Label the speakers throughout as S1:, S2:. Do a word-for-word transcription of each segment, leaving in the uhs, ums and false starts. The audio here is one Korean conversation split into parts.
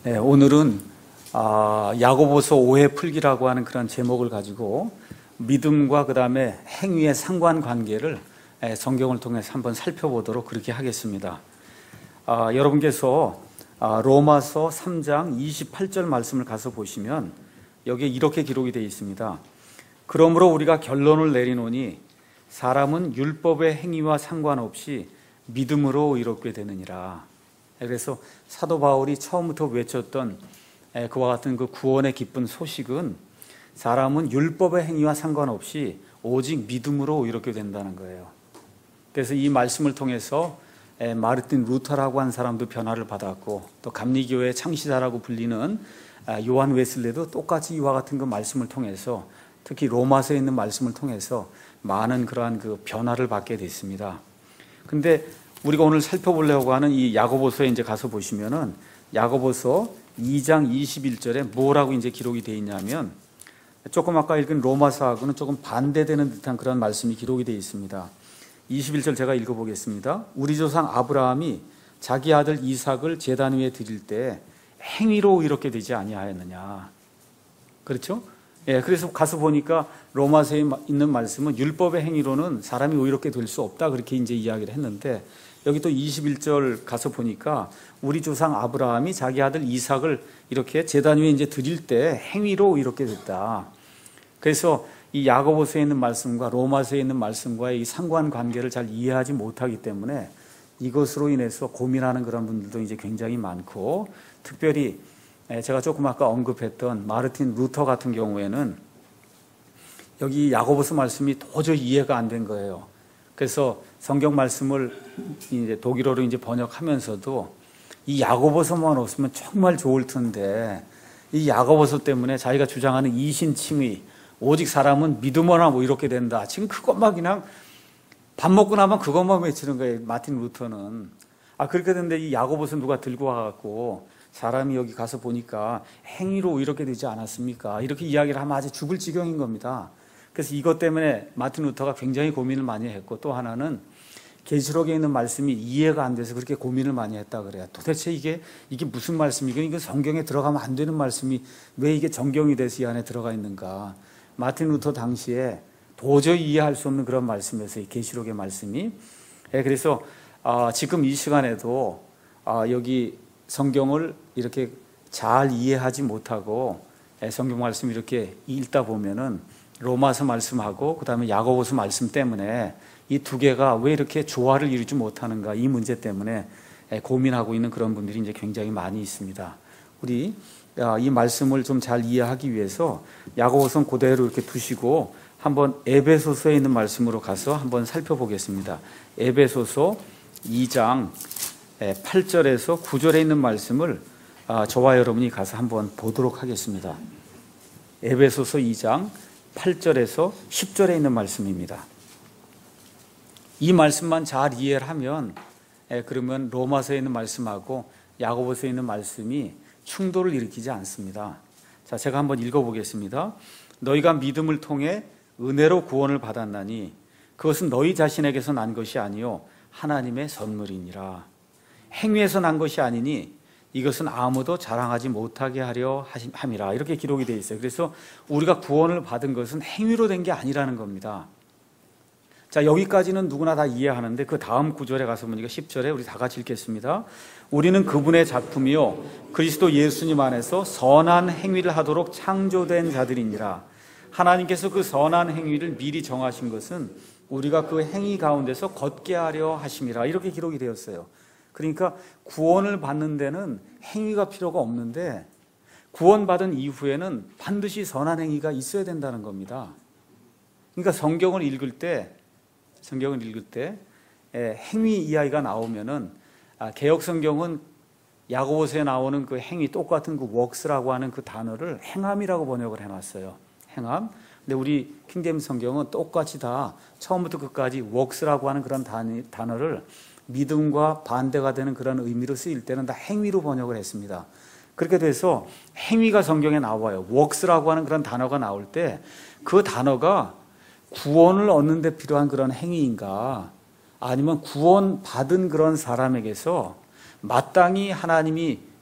S1: 네, 오늘은 아, 야고보서 오 회 풀기라고 하는 그런 제목을 가지고 믿음과 그 다음에 행위의 상관관계를 성경을 통해서 한번 살펴보도록 그렇게 하겠습니다. 아, 여러분께서 아, 로마서 삼 장 이십팔 절 말씀을 가서 보시면 여기에 이렇게 기록이 되어 있습니다. 그러므로 우리가 결론을 내리노니 사람은 율법의 행위와 상관없이 믿음으로 의롭게 되느니라. 그래서 사도 바울이 처음부터 외쳤던 그와 같은 그 구원의 기쁜 소식은 사람은 율법의 행위와 상관없이 오직 믿음으로 의롭게 된다는 거예요. 그래서 이 말씀을 통해서 마르틴 루터라고 한 사람도 변화를 받았고, 또 감리교의 창시자라고 불리는 요한 웨슬레도 똑같이 이와 같은 그 말씀을 통해서, 특히 로마서에 있는 말씀을 통해서 많은 그러한 그 변화를 받게 됐습니다. 근데 우리가 오늘 살펴보려고 하는 이 야고보서에 이제 가서 보시면은 야고보서 이 장 이십일 절에 뭐라고 이제 기록이 되어 있냐면, 조금 아까 읽은 로마서하고는 조금 반대되는 듯한 그런 말씀이 기록이 되어 있습니다. 이십일 절 제가 읽어보겠습니다. 우리 조상 아브라함이 자기 아들 이삭을 제단 위에 드릴 때 행위로 이렇게 되지 아니하였느냐. 그렇죠? 예, 그래서 가서 보니까 로마서에 있는 말씀은 율법의 행위로는 사람이 의롭게 될 수 없다, 그렇게 이제 이야기를 했는데, 여기 또 이십일 절 가서 보니까 우리 조상 아브라함이 자기 아들 이삭을 이렇게 제단 위에 이제 드릴 때 행위로 이렇게 됐다. 그래서 이 야고보서에 있는 말씀과 로마서에 있는 말씀과의 이 상관관계를 잘 이해하지 못하기 때문에 이것으로 인해서 고민하는 그런 분들도 이제 굉장히 많고, 특별히 제가 조금 아까 언급했던 마르틴 루터 같은 경우에는 여기 야고보서 말씀이 도저히 이해가 안 된 거예요. 그래서 성경 말씀을 이제 독일어로 이제 번역하면서도 이 야고보서만 없으면 정말 좋을 텐데, 이 야고보서 때문에 자기가 주장하는 이신칭의, 오직 사람은 믿음으로 뭐 이렇게 된다, 지금 그것만 그냥 밥 먹고 나면 그것만 외치는 거예요, 마틴 루터는. 아, 그렇게 됐는데 이 야고보서 누가 들고 와갖고 사람이 여기 가서 보니까 행위로 이렇게 되지 않았습니까? 이렇게 이야기를 하면 아주 죽을 지경인 겁니다. 그래서 이것 때문에 마틴 루터가 굉장히 고민을 많이 했고, 또 하나는 계시록에 있는 말씀이 이해가 안 돼서 그렇게 고민을 많이 했다 그래요. 도대체 이게 이게 무슨 말씀이고, 이게 성경에 들어가면 안 되는 말씀이 왜 이게 정경이 돼서 이 안에 들어가 있는가? 마틴 루터 당시에 도저히 이해할 수 없는 그런 말씀이었어요, 이 계시록의 말씀이. 그래서 아, 지금 이 시간에도 아, 여기 성경을 이렇게 잘 이해하지 못하고 성경 말씀 이렇게 읽다 보면은 로마서 말씀하고 그 다음에 야고보서 말씀 때문에 이 두 개가 왜 이렇게 조화를 이루지 못하는가, 이 문제 때문에 고민하고 있는 그런 분들이 이제 굉장히 많이 있습니다. 우리 이 말씀을 좀 잘 이해하기 위해서 야고보서는 그대로 이렇게 두시고 한번 에베소서에 있는 말씀으로 가서 한번 살펴보겠습니다. 에베소서 이 장 팔 절에서 구 절에 있는 말씀을 저와 여러분이 가서 한번 보도록 하겠습니다. 에베소서 이 장 팔 절에서 십 절에 있는 말씀입니다. 이 말씀만 잘 이해를 하면, 그러면 로마서에 있는 말씀하고 야고보서에 있는 말씀이 충돌을 일으키지 않습니다. 자, 제가 한번 읽어보겠습니다. 너희가 믿음을 통해 은혜로 구원을 받았나니 그것은 너희 자신에게서 난 것이 아니요 하나님의 선물이니라. 행위에서 난 것이 아니니 이것은 아무도 자랑하지 못하게 하려 함이라. 이렇게 기록이 되어 있어요. 그래서 우리가 구원을 받은 것은 행위로 된 게 아니라는 겁니다. 자, 여기까지는 누구나 다 이해하는데 그 다음 구절에 가서 보니까 십 절에 우리 다 같이 읽겠습니다. 우리는 그분의 작품이요 그리스도 예수님 안에서 선한 행위를 하도록 창조된 자들이니라. 하나님께서 그 선한 행위를 미리 정하신 것은 우리가 그 행위 가운데서 걷게 하려 하심이라. 이렇게 기록이 되었어요. 그러니까 구원을 받는 데는 행위가 필요가 없는데, 구원받은 이후에는 반드시 선한 행위가 있어야 된다는 겁니다. 그러니까 성경을 읽을 때 성경을 읽을 때 행위 이야기가 나오면은, 개역 성경은 야고보서에 나오는 그 행위, 똑같은 그 works라고 하는 그 단어를 행함이라고 번역을 해놨어요. 행함. 근데 우리 킹제임 성경은 똑같이 다 처음부터 끝까지 works라고 하는 그런 단어를 믿음과 반대가 되는 그런 의미로 쓰일 때는 다 행위로 번역을 했습니다. 그렇게 돼서 행위가 성경에 나와요. works라고 하는 그런 단어가 나올 때 그 단어가 구원을 얻는 데 필요한 그런 행위인가, 아니면 구원 받은 그런 사람에게서 마땅히 하나님이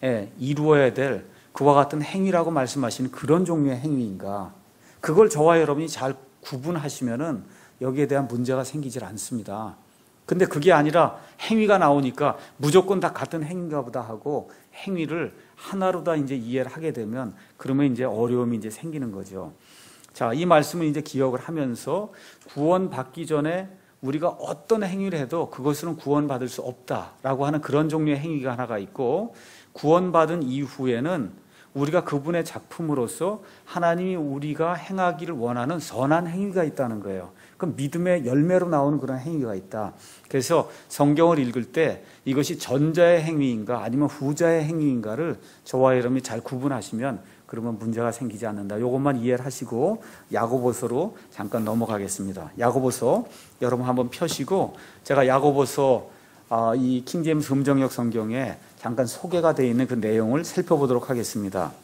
S1: 이루어야 될 그와 같은 행위라고 말씀하시는 그런 종류의 행위인가? 그걸 저와 여러분이 잘 구분하시면은 여기에 대한 문제가 생기질 않습니다. 근데 그게 아니라 행위가 나오니까 무조건 다 같은 행위인가 보다 하고 행위를 하나로 다 이제 이해를 하게 되면 그러면 이제 어려움이 이제 생기는 거죠. 자, 이 말씀을 이제 기억을 하면서 구원받기 전에 우리가 어떤 행위를 해도 그것으로는 구원받을 수 없다라고 하는 그런 종류의 행위가 하나가 있고, 구원받은 이후에는 우리가 그분의 작품으로서 하나님이 우리가 행하기를 원하는 선한 행위가 있다는 거예요. 그럼 믿음의 열매로 나오는 그런 행위가 있다. 그래서 성경을 읽을 때 이것이 전자의 행위인가 아니면 후자의 행위인가를 저와 여러분이 잘 구분하시면 그러면 문제가 생기지 않는다. 이것만 이해를 하시고 야고보서로 잠깐 넘어가겠습니다. 야고보서 여러분 한번 펴시고, 제가 야고보서 이 킹제임스 음정역 성경에 잠깐 소개가 되어 있는 그 내용을 살펴보도록 하겠습니다.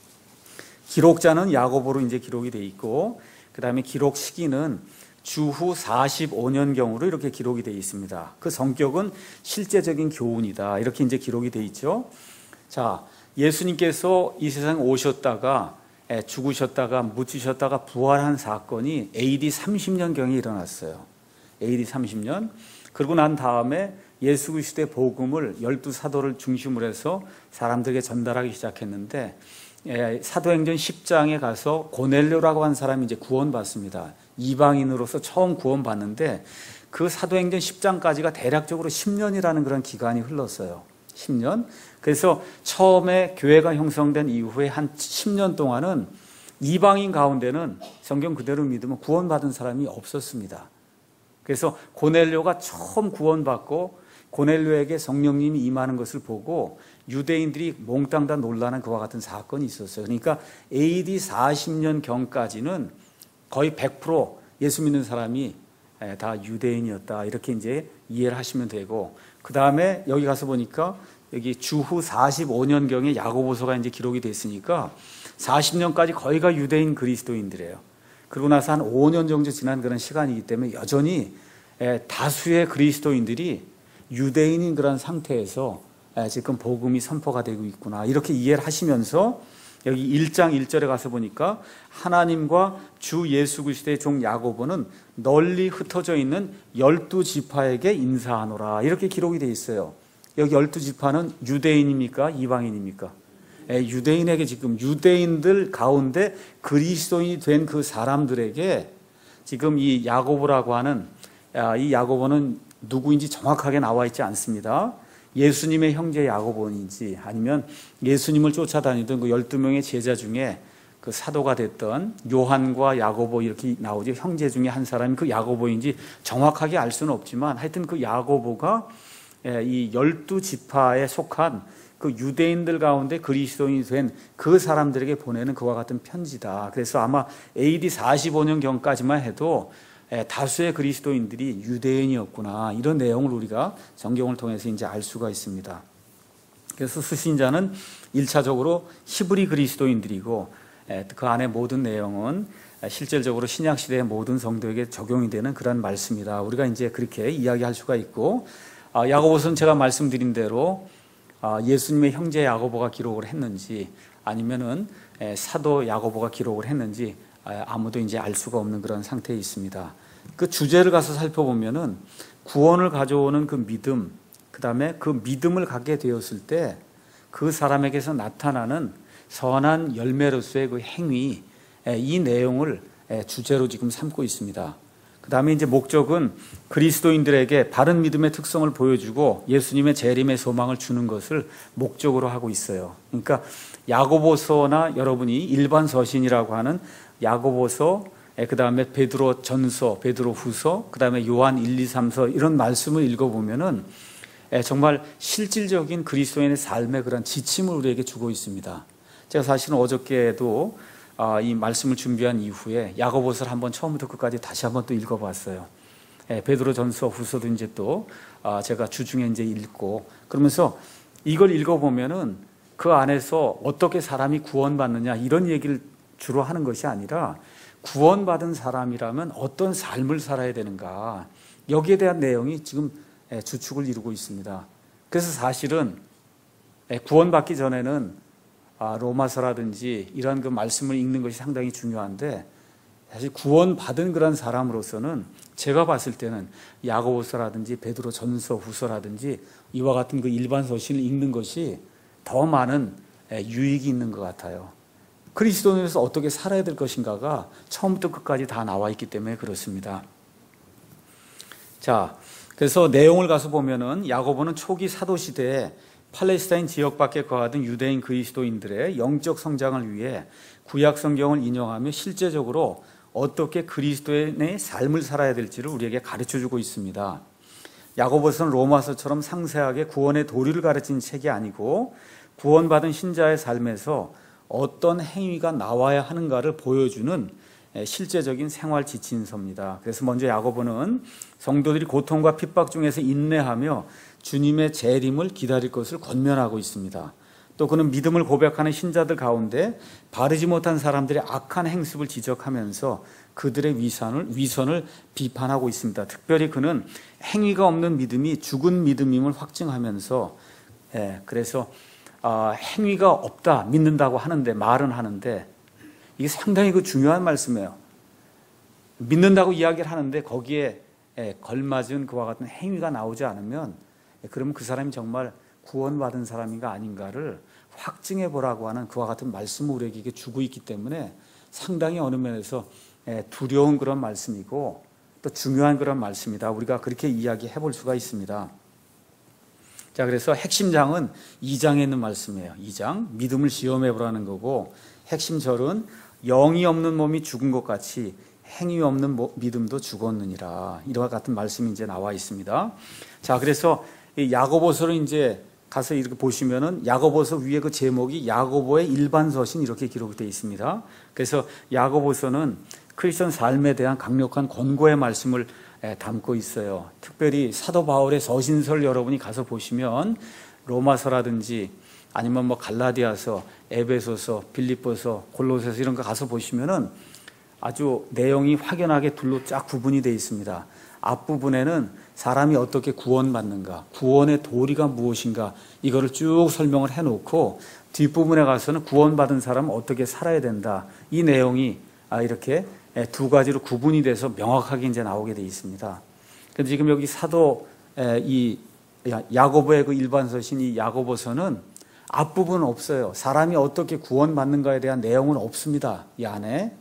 S1: 기록자는 야고보로 이제 기록이 되어 있고, 그 다음에 기록 시기는 주후 사십오 년경으로 이렇게 기록이 되어 있습니다. 그 성격은 실제적인 교훈이다. 이렇게 이제 기록이 되어 있죠. 자, 예수님께서 이 세상에 오셨다가 죽으셨다가 묻히셨다가 부활한 사건이 에이디 삼십 년경에 일어났어요. 에이디 삼십 년. 그러고 난 다음에 예수 그리스도의 복음을 열두 사도를 중심으로 해서 사람들에게 전달하기 시작했는데, 사도행전 십 장에 가서 고넬료라고 한 사람이 이제 구원받습니다. 이방인으로서 처음 구원받는데 그 사도행전 십 장까지가 대략적으로 십 년이라는 그런 기간이 흘렀어요. 십 년. 그래서 처음에 교회가 형성된 이후에 한 십 년 동안은 이방인 가운데는 성경 그대로 믿으면 구원받은 사람이 없었습니다. 그래서 고넬료가 처음 구원받고 고넬료에게 성령님이 임하는 것을 보고 유대인들이 몽땅 다 놀라는 그와 같은 사건이 있었어요. 그러니까 에이디 사십 년경까지는 거의 백 퍼센트 예수 믿는 사람이 다 유대인이었다. 이렇게 이제 이해를 하시면 되고, 그 다음에 여기 가서 보니까 여기 주후 사십오 년경에 야고보서가 이제 기록이 됐으니까 사십 년까지 거의가 유대인 그리스도인들이에요. 그러고 나서 한 오 년 정도 지난 그런 시간이기 때문에 여전히 다수의 그리스도인들이 유대인인 그런 상태에서 지금 복음이 선포가 되고 있구나. 이렇게 이해를 하시면서 여기 일 장 일 절에 가서 보니까 하나님과 주 예수 그리스도의 종 야고보는 널리 흩어져 있는 열두 지파에게 인사하노라. 이렇게 기록이 되어 있어요. 여기 열두 지파는 유대인입니까? 이방인입니까? 유대인에게, 지금 유대인들 가운데 그리스도인이 된 그 사람들에게 지금 이 야고보라고 하는, 이 야고보는 누구인지 정확하게 나와 있지 않습니다. 예수님의 형제 야고보인지 아니면 예수님을 쫓아다니던 그 열두 명의 제자 중에 그 사도가 됐던 요한과 야고보 이렇게 나오죠. 형제 중에 한 사람이 그 야고보인지 정확하게 알 수는 없지만 하여튼 그 야고보가 이 열두 지파에 속한 그 유대인들 가운데 그리스도인이 된 그 사람들에게 보내는 그와 같은 편지다. 그래서 아마 에이디 사십오 년경까지만 해도 다수의 그리스도인들이 유대인이었구나. 이런 내용을 우리가 성경을 통해서 이제 알 수가 있습니다. 그래서 수신자는 일차적으로 히브리 그리스도인들이고, 그 안에 모든 내용은 실질적으로 신약시대의 모든 성도에게 적용이 되는 그런 말씀이다. 우리가 이제 그렇게 이야기할 수가 있고, 야고보서는 제가 말씀드린 대로 예수님의 형제 야고보가 기록을 했는지 아니면은 사도 야고보가 기록을 했는지 아무도 이제 알 수가 없는 그런 상태에 있습니다. 그 주제를 가서 살펴보면은 구원을 가져오는 그 믿음, 그 다음에 그 믿음을 갖게 되었을 때 그 사람에게서 나타나는 선한 열매로서의 그 행위, 이 내용을 주제로 지금 삼고 있습니다. 그 다음에 이제 목적은 그리스도인들에게 바른 믿음의 특성을 보여주고 예수님의 재림의 소망을 주는 것을 목적으로 하고 있어요. 그러니까 야고보서나 여러분이 일반 서신이라고 하는 야고보서, 그 다음에 베드로 전서, 베드로 후서, 그 다음에 요한 일, 이, 삼서 이런 말씀을 읽어보면은 정말 실질적인 그리스도인의 삶의 그런 지침을 우리에게 주고 있습니다. 제가 사실은 어저께도 이 말씀을 준비한 이후에 야고보서를 한번 처음부터 끝까지 다시 한번 또 읽어봤어요. 베드로 전서, 후서도 이제 또 제가 주중에 이제 읽고, 그러면서 이걸 읽어보면은 그 안에서 어떻게 사람이 구원받느냐 이런 얘기를 주로 하는 것이 아니라 구원받은 사람이라면 어떤 삶을 살아야 되는가, 여기에 대한 내용이 지금 주축을 이루고 있습니다. 그래서 사실은 구원받기 전에는 로마서라든지 이런 그 말씀을 읽는 것이 상당히 중요한데, 사실 구원받은 그런 사람으로서는 제가 봤을 때는 야고보서라든지 베드로 전서 후서라든지 이와 같은 그 일반 서신을 읽는 것이 더 많은 유익이 있는 것 같아요. 그리스도인으로서 어떻게 살아야 될 것인가가 처음부터 끝까지 다 나와 있기 때문에 그렇습니다. 자, 그래서 내용을 가서 보면은 야고보는 초기 사도 시대에 팔레스타인 지역 밖에 거하던 유대인 그리스도인들의 영적 성장을 위해 구약 성경을 인용하며 실제적으로 어떻게 그리스도인의 삶을 살아야 될지를 우리에게 가르쳐주고 있습니다. 야고보서는 로마서처럼 상세하게 구원의 도리를 가르친 책이 아니고 구원받은 신자의 삶에서 어떤 행위가 나와야 하는가를 보여주는 실제적인 생활 지침서입니다. 그래서 먼저 야고보는 성도들이 고통과 핍박 중에서 인내하며 주님의 재림을 기다릴 것을 권면하고 있습니다. 또 그는 믿음을 고백하는 신자들 가운데 바르지 못한 사람들의 악한 행습을 지적하면서 그들의 위선을, 위선을 비판하고 있습니다. 특별히 그는 행위가 없는 믿음이 죽은 믿음임을 확증하면서, 예, 그래서 어, 행위가 없다 믿는다고 하는데, 말은 하는데 이게 상당히 그 중요한 말씀이에요. 믿는다고 이야기를 하는데 거기에 예, 걸맞은 그와 같은 행위가 나오지 않으면, 예, 그러면 그 사람이 정말 구원받은 사람인가 아닌가를 확증해 보라고 하는 그와 같은 말씀을 우리에게 주고 있기 때문에 상당히 어느 면에서 두려운 그런 말씀이고 또 중요한 그런 말씀이다. 우리가 그렇게 이야기해 볼 수가 있습니다. 자, 그래서 핵심장은 이 장에 있는 말씀이에요. 이 장, 믿음을 시험해 보라는 거고, 핵심 절은 영이 없는 몸이 죽은 것 같이 행위 없는 믿음도 죽었느니라. 이와 같은 말씀이 이제 나와 있습니다. 자, 그래서 이 야고보서를 이제 가서 이렇게 보시면은 야고보서 위에 그 제목이 야고보의 일반 서신 이렇게 기록되어 있습니다. 그래서 야고보서는 크리스천 삶에 대한 강력한 권고의 말씀을 담고 있어요. 특별히 사도 바울의 서신서를 여러분이 가서 보시면 로마서라든지 아니면 뭐 갈라디아서, 에베소서, 빌립보서, 골로새서 이런 거 가서 보시면은 아주 내용이 확연하게 둘로 쫙 구분이 되어 있습니다. 앞부분에는 사람이 어떻게 구원받는가, 구원의 도리가 무엇인가, 이거를 쭉 설명을 해놓고 뒷부분에 가서는 구원받은 사람은 어떻게 살아야 된다. 이 내용이 이렇게 두 가지로 구분이 돼서 명확하게 이제 나오게 되어 있습니다. 그런데 지금 여기 사도 이 야고보의 그 일반 서신 이 야고보서는 앞부분은 없어요. 사람이 어떻게 구원받는가에 대한 내용은 없습니다. 이 안에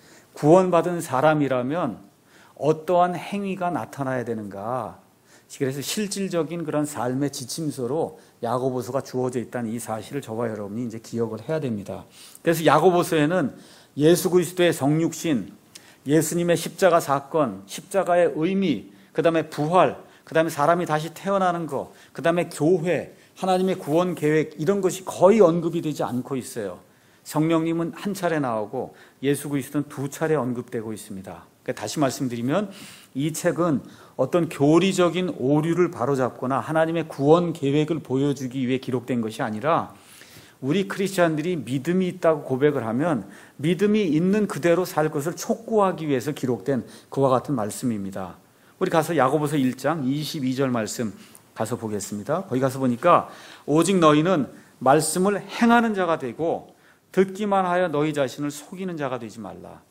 S1: 구원받은 사람이라면 어떠한 행위가 나타나야 되는가. 그래서 실질적인 그런 삶의 지침서로 야고보서가 주어져 있다는 이 사실을 저와 여러분이 이제 기억을 해야 됩니다. 그래서 야고보서에는 예수 그리스도의 성육신, 예수님의 십자가 사건, 십자가의 의미, 그 다음에 부활, 그 다음에 사람이 다시 태어나는 것, 그 다음에 교회, 하나님의 구원 계획, 이런 것이 거의 언급이 되지 않고 있어요. 성령님은 한 차례 나오고 예수 그리스도는 두 차례 언급되고 있습니다. 다시 말씀드리면 이 책은 어떤 교리적인 오류를 바로잡거나 하나님의 구원 계획을 보여주기 위해 기록된 것이 아니라 우리 크리스찬들이 믿음이 있다고 고백을 하면 믿음이 있는 그대로 살 것을 촉구하기 위해서 기록된 그와 같은 말씀입니다. 우리 가서 야고보서 일 장 이십이 절 말씀 가서 보겠습니다. 거기 가서 보니까 오직 너희는 말씀을 행하는 자가 되고 듣기만 하여 너희 자신을 속이는 자가 되지 말라.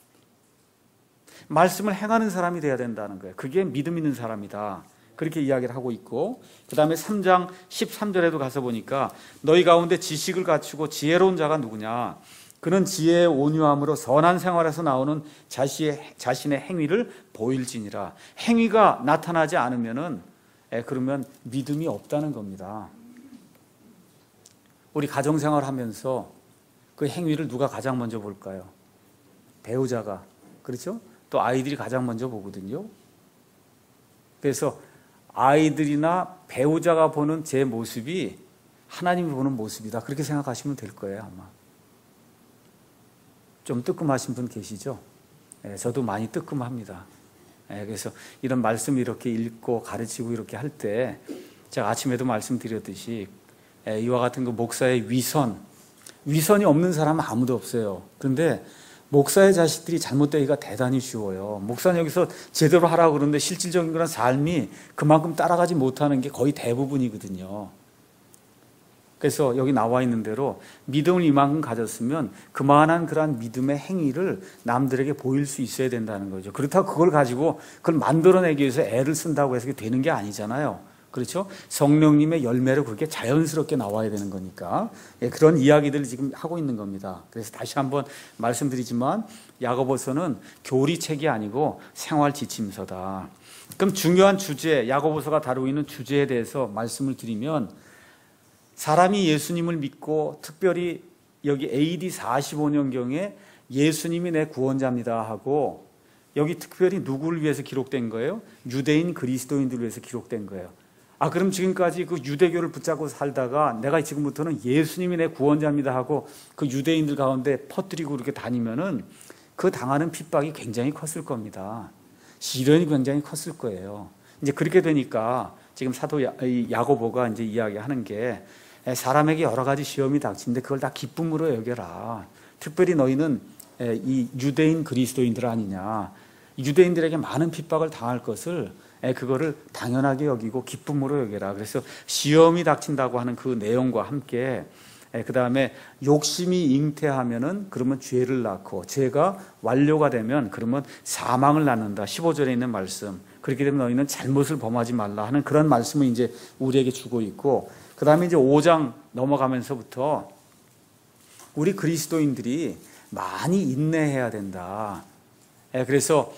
S1: 말씀을 행하는 사람이 돼야 된다는 거예요. 그게 믿음 있는 사람이다. 그렇게 이야기를 하고 있고, 그 다음에 삼 장 십삼 절에도 가서 보니까 너희 가운데 지식을 갖추고 지혜로운 자가 누구냐. 그는 지혜의 온유함으로 선한 생활에서 나오는 자신의, 자신의 행위를 보일지니라. 행위가 나타나지 않으면은 에, 그러면 믿음이 없다는 겁니다. 우리 가정생활 하면서 그 행위를 누가 가장 먼저 볼까요? 배우자가. 그렇죠? 또 아이들이 가장 먼저 보거든요. 그래서 아이들이나 배우자가 보는 제 모습이 하나님이 보는 모습이다. 그렇게 생각하시면 될 거예요, 아마. 좀 뜨끔하신 분 계시죠? 예, 저도 많이 뜨끔합니다. 예, 그래서 이런 말씀 이렇게 읽고 가르치고 이렇게 할 때 제가 아침에도 말씀드렸듯이 예, 이와 같은 그 목사의 위선, 위선이 없는 사람은 아무도 없어요. 그런데 목사의 자식들이 잘못되기가 대단히 쉬워요. 목사는 여기서 제대로 하라고 그러는데 실질적인 그런 삶이 그만큼 따라가지 못하는 게 거의 대부분이거든요. 그래서 여기 나와 있는 대로 믿음을 이만큼 가졌으면 그만한 그러한 믿음의 행위를 남들에게 보일 수 있어야 된다는 거죠. 그렇다고 그걸 가지고 그걸 만들어내기 위해서 애를 쓴다고 해서 되는 게 아니잖아요. 그렇죠? 성령님의 열매로 그렇게 자연스럽게 나와야 되는 거니까. 예, 그런 이야기들을 지금 하고 있는 겁니다. 그래서 다시 한번 말씀드리지만 야고보서는 교리책이 아니고 생활 지침서다. 그럼 중요한 주제, 야고보서가 다루고 있는 주제에 대해서 말씀을 드리면, 사람이 예수님을 믿고 특별히 여기 에이디 사십오 년경에 예수님이 내 구원자입니다 하고, 여기 특별히 누구를 위해서 기록된 거예요? 유대인 그리스도인들을 위해서 기록된 거예요. 아, 그럼 지금까지 그 유대교를 붙잡고 살다가 내가 지금부터는 예수님이 내 구원자입니다 하고 그 유대인들 가운데 퍼뜨리고 이렇게 다니면은 그 당하는 핍박이 굉장히 컸을 겁니다. 시련이 굉장히 컸을 거예요. 이제 그렇게 되니까 지금 사도 야고보가 이제 이야기하는 게, 사람에게 여러 가지 시험이 닥치는데 그걸 다 기쁨으로 여겨라. 특별히 너희는 이 유대인 그리스도인들 아니냐. 유대인들에게 많은 핍박을 당할 것을 그거를 당연하게 여기고 기쁨으로 여겨라. 그래서 시험이 닥친다고 하는 그 내용과 함께 그 다음에 욕심이 잉태하면은 그러면 죄를 낳고, 죄가 완료가 되면 그러면 사망을 낳는다. 십오 절에 있는 말씀. 그렇게 되면 너희는 잘못을 범하지 말라 하는 그런 말씀을 이제 우리에게 주고 있고, 그 다음에 이제 오 장 넘어가면서부터 우리 그리스도인들이 많이 인내해야 된다. 그래서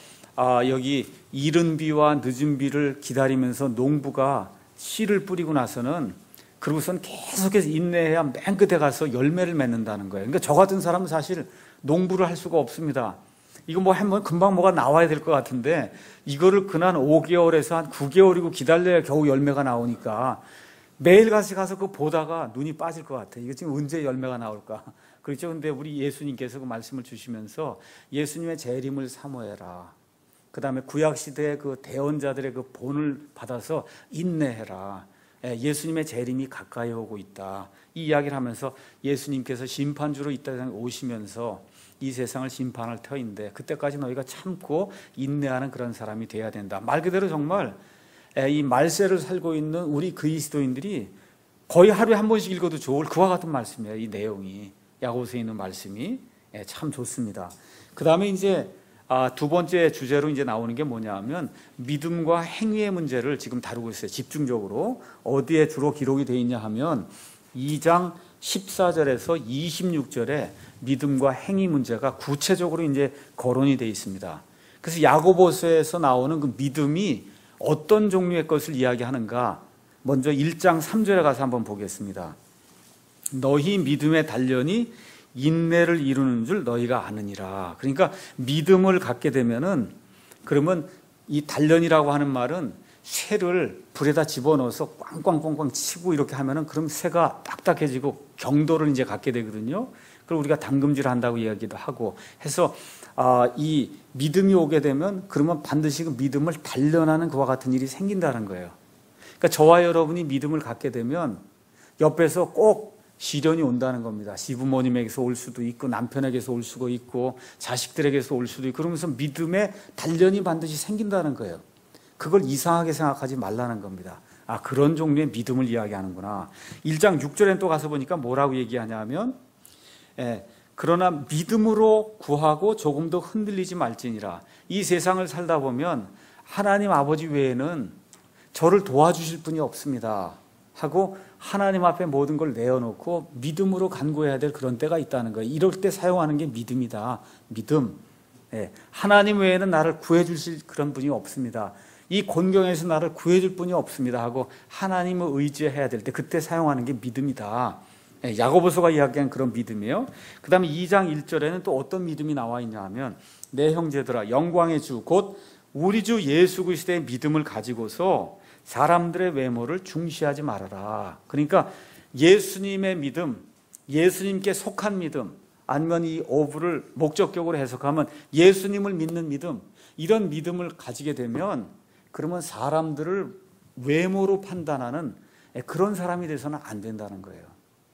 S1: 여기 이른 비와 늦은 비를 기다리면서 농부가 씨를 뿌리고 나서는 그러고선 계속해서 인내해야 맨 끝에 가서 열매를 맺는다는 거예요. 그러니까 저 같은 사람은 사실 농부를 할 수가 없습니다. 이거 뭐 한번 금방 뭐가 나와야 될 것 같은데 이거를 그난 오 개월에서 한 구 개월이고 기다려야 겨우 열매가 나오니까 매일같이 가서 그거 보다가 눈이 빠질 것 같아요. 이거 지금 언제 열매가 나올까? 그렇죠. 근데 우리 예수님께서 그 말씀을 주시면서 예수님의 재림을 사모해라. 그 다음에 구약시대의 그 대언자들의 그 본을 받아서 인내해라. 예수님의 재림이 가까이 오고 있다. 이 이야기를 하면서 예수님께서 심판주로 이 땅에 오시면서 이 세상을 심판할 터인데 그때까지 너희가 참고 인내하는 그런 사람이 돼야 된다. 말 그대로 정말 이 말세를 살고 있는 우리 그리스도인들이 거의 하루에 한 번씩 읽어도 좋을 그와 같은 말씀이에요. 이 내용이 야고보서에 있는 말씀이 참 좋습니다. 그 다음에 이제 두 번째 주제로 이제 나오는 게 뭐냐면 믿음과 행위의 문제를 지금 다루고 있어요. 집중적으로 어디에 주로 기록이 되어 있냐 하면 이 장 십사 절에서 이십육 절에 믿음과 행위 문제가 구체적으로 이제 거론이 되어 있습니다. 그래서 야고보서에서 나오는 그 믿음이 어떤 종류의 것을 이야기하는가? 먼저 일 장 삼 절에 가서 한번 보겠습니다. 너희 믿음의 단련이 인내를 이루는 줄 너희가 아느니라. 그러니까 믿음을 갖게 되면은 그러면 이 단련이라고 하는 말은 쇠를 불에다 집어넣어서 꽝꽝꽝꽝 치고 이렇게 하면은 그럼 쇠가 딱딱해지고 경도를 이제 갖게 되거든요. 그리고 우리가 담금질 한다고 이야기도 하고 해서 아, 이 믿음이 오게 되면 그러면 반드시 그 믿음을 단련하는 그와 같은 일이 생긴다는 거예요. 그러니까 저와 여러분이 믿음을 갖게 되면 옆에서 꼭 시련이 온다는 겁니다. 시부모님에게서 올 수도 있고 남편에게서 올 수도 있고 자식들에게서 올 수도 있고 그러면서 믿음의 단련이 반드시 생긴다는 거예요. 그걸 이상하게 생각하지 말라는 겁니다. 아, 그런 종류의 믿음을 이야기하는구나. 일 장 육 절에 또 가서 보니까 뭐라고 얘기하냐면 예, 그러나 믿음으로 구하고 조금 더 흔들리지 말지니라. 이 세상을 살다 보면 하나님 아버지 외에는 저를 도와주실 분이 없습니다 하고 하나님 앞에 모든 걸 내어놓고 믿음으로 간구해야 될 그런 때가 있다는 거예요. 이럴 때 사용하는 게 믿음이다. 믿음. 예, 하나님 외에는 나를 구해주실 그런 분이 없습니다. 이 곤경에서 나를 구해줄 분이 없습니다 하고 하나님을 의지해야 될 때 그때 사용하는 게 믿음이다. 예, 야고보서가 이야기한 그런 믿음이에요. 그 다음에 이 장 일 절에는 또 어떤 믿음이 나와 있냐 하면 내 형제들아 영광의 주 곧 우리 주 예수 그리스도의 믿음을 가지고서 사람들의 외모를 중시하지 말아라. 그러니까 예수님의 믿음, 예수님께 속한 믿음, 아니면 이 오브를 목적격으로 해석하면 예수님을 믿는 믿음, 이런 믿음을 가지게 되면 그러면 사람들을 외모로 판단하는 그런 사람이 돼서는 안 된다는 거예요.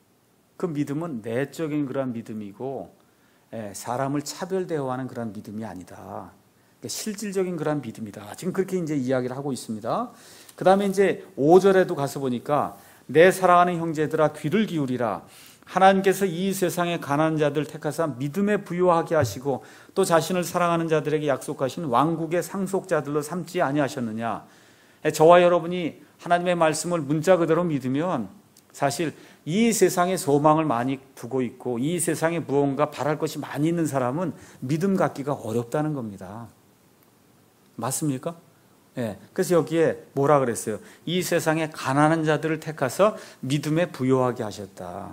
S1: 그 믿음은 내적인 그런 믿음이고 사람을 차별 대우하는 그런 믿음이 아니다. 실질적인 그런 믿음이다. 지금 그렇게 이제 이야기를 하고 있습니다. 그 다음에 이제 오 절에도 가서 보니까 내 사랑하는 형제들아 귀를 기울이라. 하나님께서 이 세상의 가난한 자들 택하사 믿음에 부유하게 하시고 또 자신을 사랑하는 자들에게 약속하신 왕국의 상속자들로 삼지 아니하셨느냐. 저와 여러분이 하나님의 말씀을 문자 그대로 믿으면 사실 이 세상에 소망을 많이 두고 있고 이 세상에 무언가 바랄 것이 많이 있는 사람은 믿음 갖기가 어렵다는 겁니다. 맞습니까? 예, 그래서 여기에 뭐라 그랬어요? 이 세상에 가난한 자들을 택하서 믿음에 부요하게 하셨다.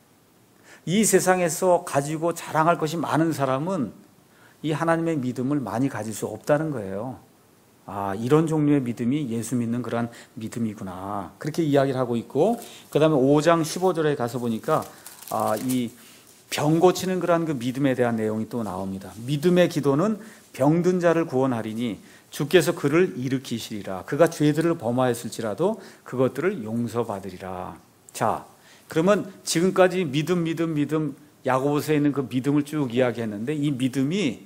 S1: 이 세상에서 가지고 자랑할 것이 많은 사람은 이 하나님의 믿음을 많이 가질 수 없다는 거예요. 아, 이런 종류의 믿음이 예수 믿는 그런 믿음이구나. 그렇게 이야기를 하고 있고, 그 다음에 오 장 십오 절에 가서 보니까, 아, 이 병 고치는 그런 그 믿음에 대한 내용이 또 나옵니다. 믿음의 기도는 병든 자를 구원하리니 주께서 그를 일으키시리라. 그가 죄들을 범하였을지라도 그것들을 용서받으리라. 자, 그러면 지금까지 믿음, 믿음, 믿음, 야고보서에 있는 그 믿음을 쭉 이야기했는데 이 믿음이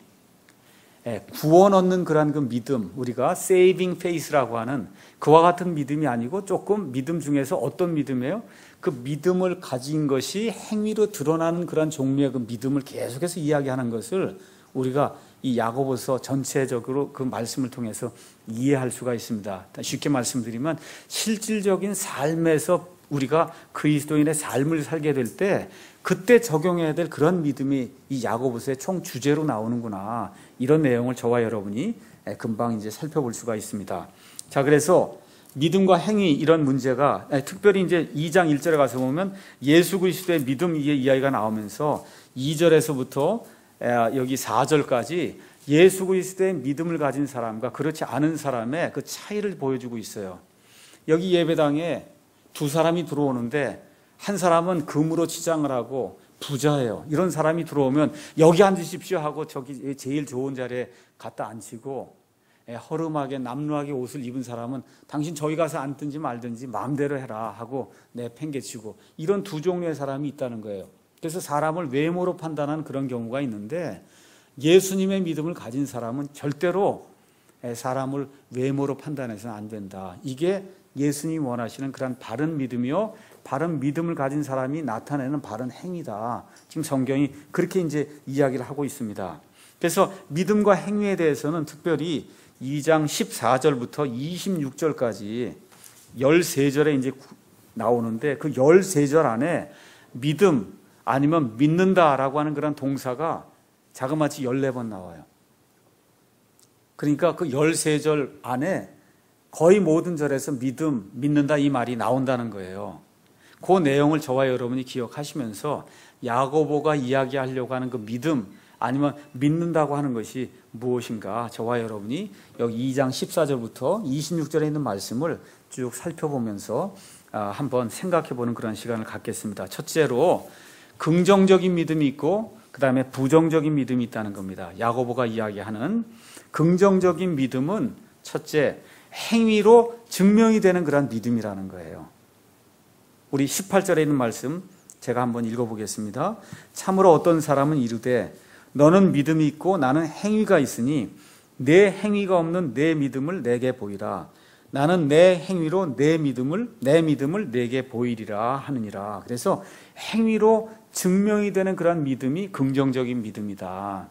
S1: 구원 얻는 그런 그 믿음, 우리가 saving faith라고 하는 그와 같은 믿음이 아니고 조금 믿음 중에서 어떤 믿음이에요? 그 믿음을 가진 것이 행위로 드러나는 그런 종류의 그 믿음을 계속해서 이야기하는 것을 우리가 이 야고보서 전체적으로 그 말씀을 통해서 이해할 수가 있습니다. 쉽게 말씀드리면 실질적인 삶에서 우리가 그리스도인의 삶을 살게 될 때 그때 적용해야 될 그런 믿음이 이 야고보서의 총 주제로 나오는구나. 이런 내용을 저와 여러분이 금방 이제 살펴볼 수가 있습니다. 자, 그래서 믿음과 행위 이런 문제가 특별히 이제 이 장 일 절에 가서 보면 예수 그리스도의 믿음 이야기가 나오면서 이 절에서부터 여기 사 절까지 예수 그리스도의 믿음을 가진 사람과 그렇지 않은 사람의 그 차이를 보여주고 있어요. 여기 예배당에 두 사람이 들어오는데 한 사람은 금으로 치장을 하고 부자예요. 이런 사람이 들어오면 여기 앉으십시오 하고 저기 제일 좋은 자리에 갖다 앉히고 허름하게 남루하게 옷을 입은 사람은 당신 저기 가서 앉든지 말든지 마음대로 해라 하고 내팽개치고 이런 두 종류의 사람이 있다는 거예요. 그래서 사람을 외모로 판단하는 그런 경우가 있는데 예수님의 믿음을 가진 사람은 절대로 사람을 외모로 판단해서는 안 된다. 이게 예수님이 원하시는 그런 바른 믿음이요, 바른 믿음을 가진 사람이 나타내는 바른 행위다. 지금 성경이 그렇게 이제 이야기를 하고 있습니다. 그래서 믿음과 행위에 대해서는 특별히 이 장 십사 절부터 이십육 절까지 십삼 절에 이제 나오는데 그 십삼 절 안에 믿음 아니면 믿는다라고 하는 그런 동사가 자그마치 십사 번 나와요. 그러니까 그 십삼 절 안에 거의 모든 절에서 믿음, 믿는다 이 말이 나온다는 거예요. 그 내용을 저와 여러분이 기억하시면서 야고보가 이야기하려고 하는 그 믿음 아니면 믿는다고 하는 것이 무엇인가 저와 여러분이 여기 이 장 십사 절부터 이십육 절에 있는 말씀을 쭉 살펴보면서 한번 생각해 보는 그런 시간을 갖겠습니다. 첫째로 긍정적인 믿음이 있고 그 다음에 부정적인 믿음이 있다는 겁니다. 야고보가 이야기하는 긍정적인 믿음은 첫째 행위로 증명이 되는 그런 믿음이라는 거예요. 우리 십팔 절에 있는 말씀 제가 한번 읽어보겠습니다. 참으로 어떤 사람은 이르되 너는 믿음이 있고 나는 행위가 있으니 내 행위가 없는 내 믿음을 내게 보이라. 나는 내 행위로 내 믿음을 내 믿음을 내게 보이리라 하느니라. 그래서 행위로 증명이 되는 그런 믿음이 긍정적인 믿음이다.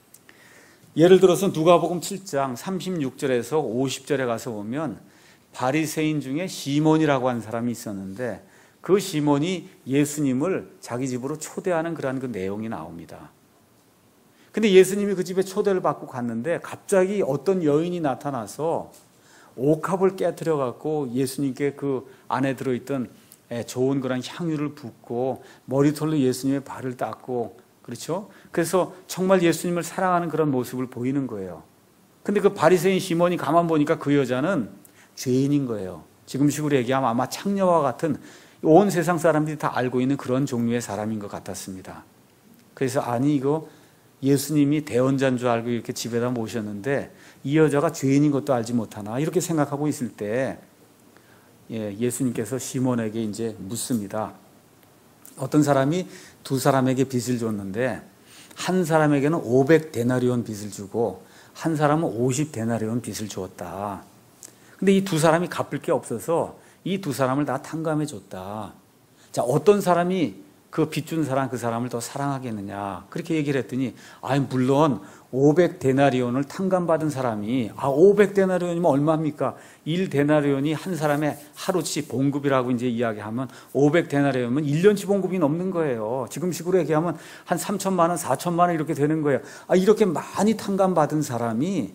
S1: 예를 들어서 누가복음 칠 장 삼십육 절에서 오십 절에 가서 보면 바리새인 중에 시몬이라고 하는 사람이 있었는데 그 시몬이 예수님을 자기 집으로 초대하는 그런 그 내용이 나옵니다. 근데 예수님이 그 집에 초대를 받고 갔는데 갑자기 어떤 여인이 나타나서 옥합을 깨트려 갖고 예수님께 그 안에 들어있던 좋은 그런 향유를 붓고 머리털로 예수님의 발을 닦고 그렇죠? 그래서 정말 예수님을 사랑하는 그런 모습을 보이는 거예요. 근데 그 바리새인 시몬이 가만 보니까 그 여자는 죄인인 거예요. 지금식으로 얘기하면 아마 창녀와 같은 온 세상 사람들이 다 알고 있는 그런 종류의 사람인 것 같았습니다. 그래서 아니 이거 예수님이 대언자인 줄 알고 이렇게 집에다 모셨는데 이 여자가 죄인인 것도 알지 못하나 이렇게 생각하고 있을 때 예, 예수님께서 시몬에게 이제 묻습니다. 어떤 사람이 두 사람에게 빚을 줬는데 한 사람에게는 오백 데나리온 빚을 주고 한 사람은 오십 데나리온 빚을 주었다. 근데 이 두 사람이 갚을 게 없어서 이 두 사람을 다 탕감해 줬다. 자, 어떤 사람이 그 빚준 사람 그 사람을 더 사랑하겠느냐 그렇게 얘기를 했더니 아니 물론 오백 데나리온을 탕감받은 사람이 아 오백 데나리온이면 얼마입니까? 일 데나리온이 한 사람의 하루치 봉급이라고 이제 이야기하면 오백 데나리온이면 일 년치 봉급이 넘는 거예요. 지금 식으로 얘기하면 한 삼천만 원, 사천만 원 이렇게 되는 거예요. 아 이렇게 많이 탕감받은 사람이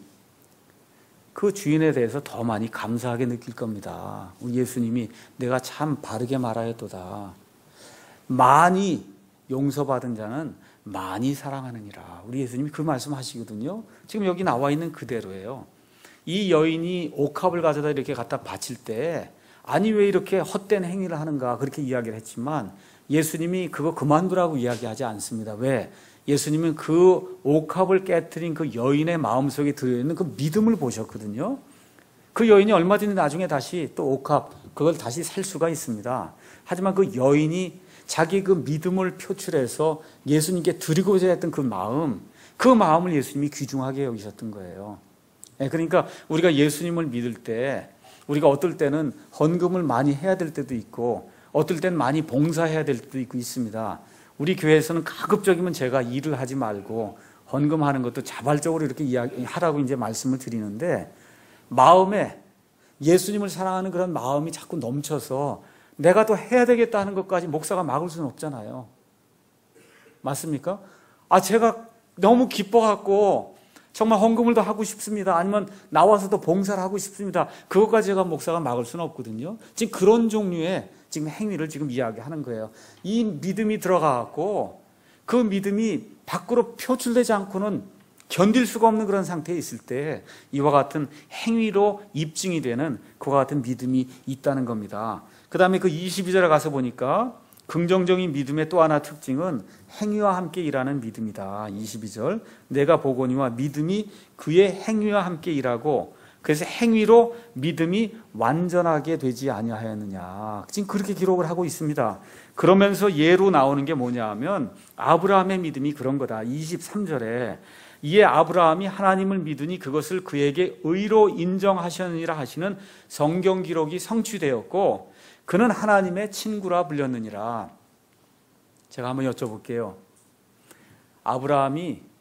S1: 그 주인에 대해서 더 많이 감사하게 느낄 겁니다. 우리 예수님이 내가 참 바르게 말하였도다. 많이 용서받은 자는 많이 사랑하느니라. 우리 예수님이 그 말씀하시거든요. 지금 여기 나와 있는 그대로예요. 이 여인이 옥합을 가져다 이렇게 갖다 바칠 때 아니 왜 이렇게 헛된 행위를 하는가 그렇게 이야기를 했지만 예수님이 그거 그만두라고 이야기하지 않습니다. 왜? 예수님은 그 옥합을 깨트린 그 여인의 마음속에 들어있는 그 믿음을 보셨거든요. 그 여인이 얼마든지 나중에 다시 또 옥합 그걸 다시 살 수가 있습니다. 하지만 그 여인이 자기 그 믿음을 표출해서 예수님께 드리고자 했던 그 마음, 그 마음을 예수님이 귀중하게 여기셨던 거예요. 그러니까 우리가 예수님을 믿을 때 우리가 어떨 때는 헌금을 많이 해야 될 때도 있고 어떨 때는 많이 봉사해야 될 때도 있고 있습니다. 우리 교회에서는 가급적이면 제가 일을 하지 말고 헌금하는 것도 자발적으로 이렇게 이야기하라고 이제 말씀을 드리는데 마음에 예수님을 사랑하는 그런 마음이 자꾸 넘쳐서 내가 또 해야 되겠다 하는 것까지 목사가 막을 수는 없잖아요. 맞습니까? 아, 제가 너무 기뻐갖고 정말 헌금을 더 하고 싶습니다. 아니면 나와서 더 봉사를 하고 싶습니다. 그것까지 제가 목사가 막을 수는 없거든요. 지금 그런 종류의 지금 행위를 지금 이야기하는 거예요. 이 믿음이 들어가갖고 그 믿음이 밖으로 표출되지 않고는 견딜 수가 없는 그런 상태에 있을 때 이와 같은 행위로 입증이 되는 그와 같은 믿음이 있다는 겁니다. 그 다음에 그 이십이 절에 가서 보니까 긍정적인 믿음의 또 하나 특징은 행위와 함께 일하는 믿음이다. 이십이 절 내가 보거니와 믿음이 그의 행위와 함께 일하고 그래서 행위로 믿음이 완전하게 되지 아니하였느냐. 지금 그렇게 기록을 하고 있습니다. 그러면서 예로 나오는 게 뭐냐 하면 아브라함의 믿음이 그런 거다. 이십삼 절에 이에 아브라함이 하나님을 믿으니 그것을 그에게 의로 인정하셨느니라 하시는 성경 기록이 성취되었고 그는 하나님의 친구라 불렸느니라. 제가 한번 여쭤볼게요. 아브라함이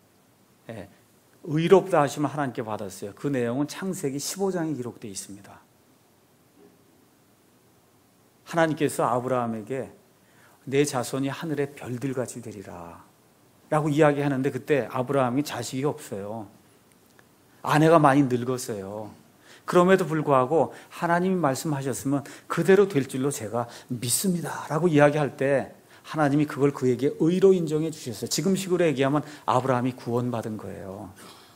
S1: 의롭다 하시면 하나님께 받았어요. 그 내용은 창세기 십오 장에 기록되어 있습니다. 하나님께서 아브라함에게 내 자손이 하늘의 별들같이 되리라 라고 이야기하는데 그때 아브라함이 자식이 없어요. 아내가 많이 늙었어요. 그럼에도 불구하고 하나님이 말씀하셨으면 그대로 될 줄로 제가 믿습니다 라고 이야기할 때 하나님이 그걸 그에게 의로 인정해 주셨어요. 지금식으로 얘기하면 아브라함이 구원받은 거예요.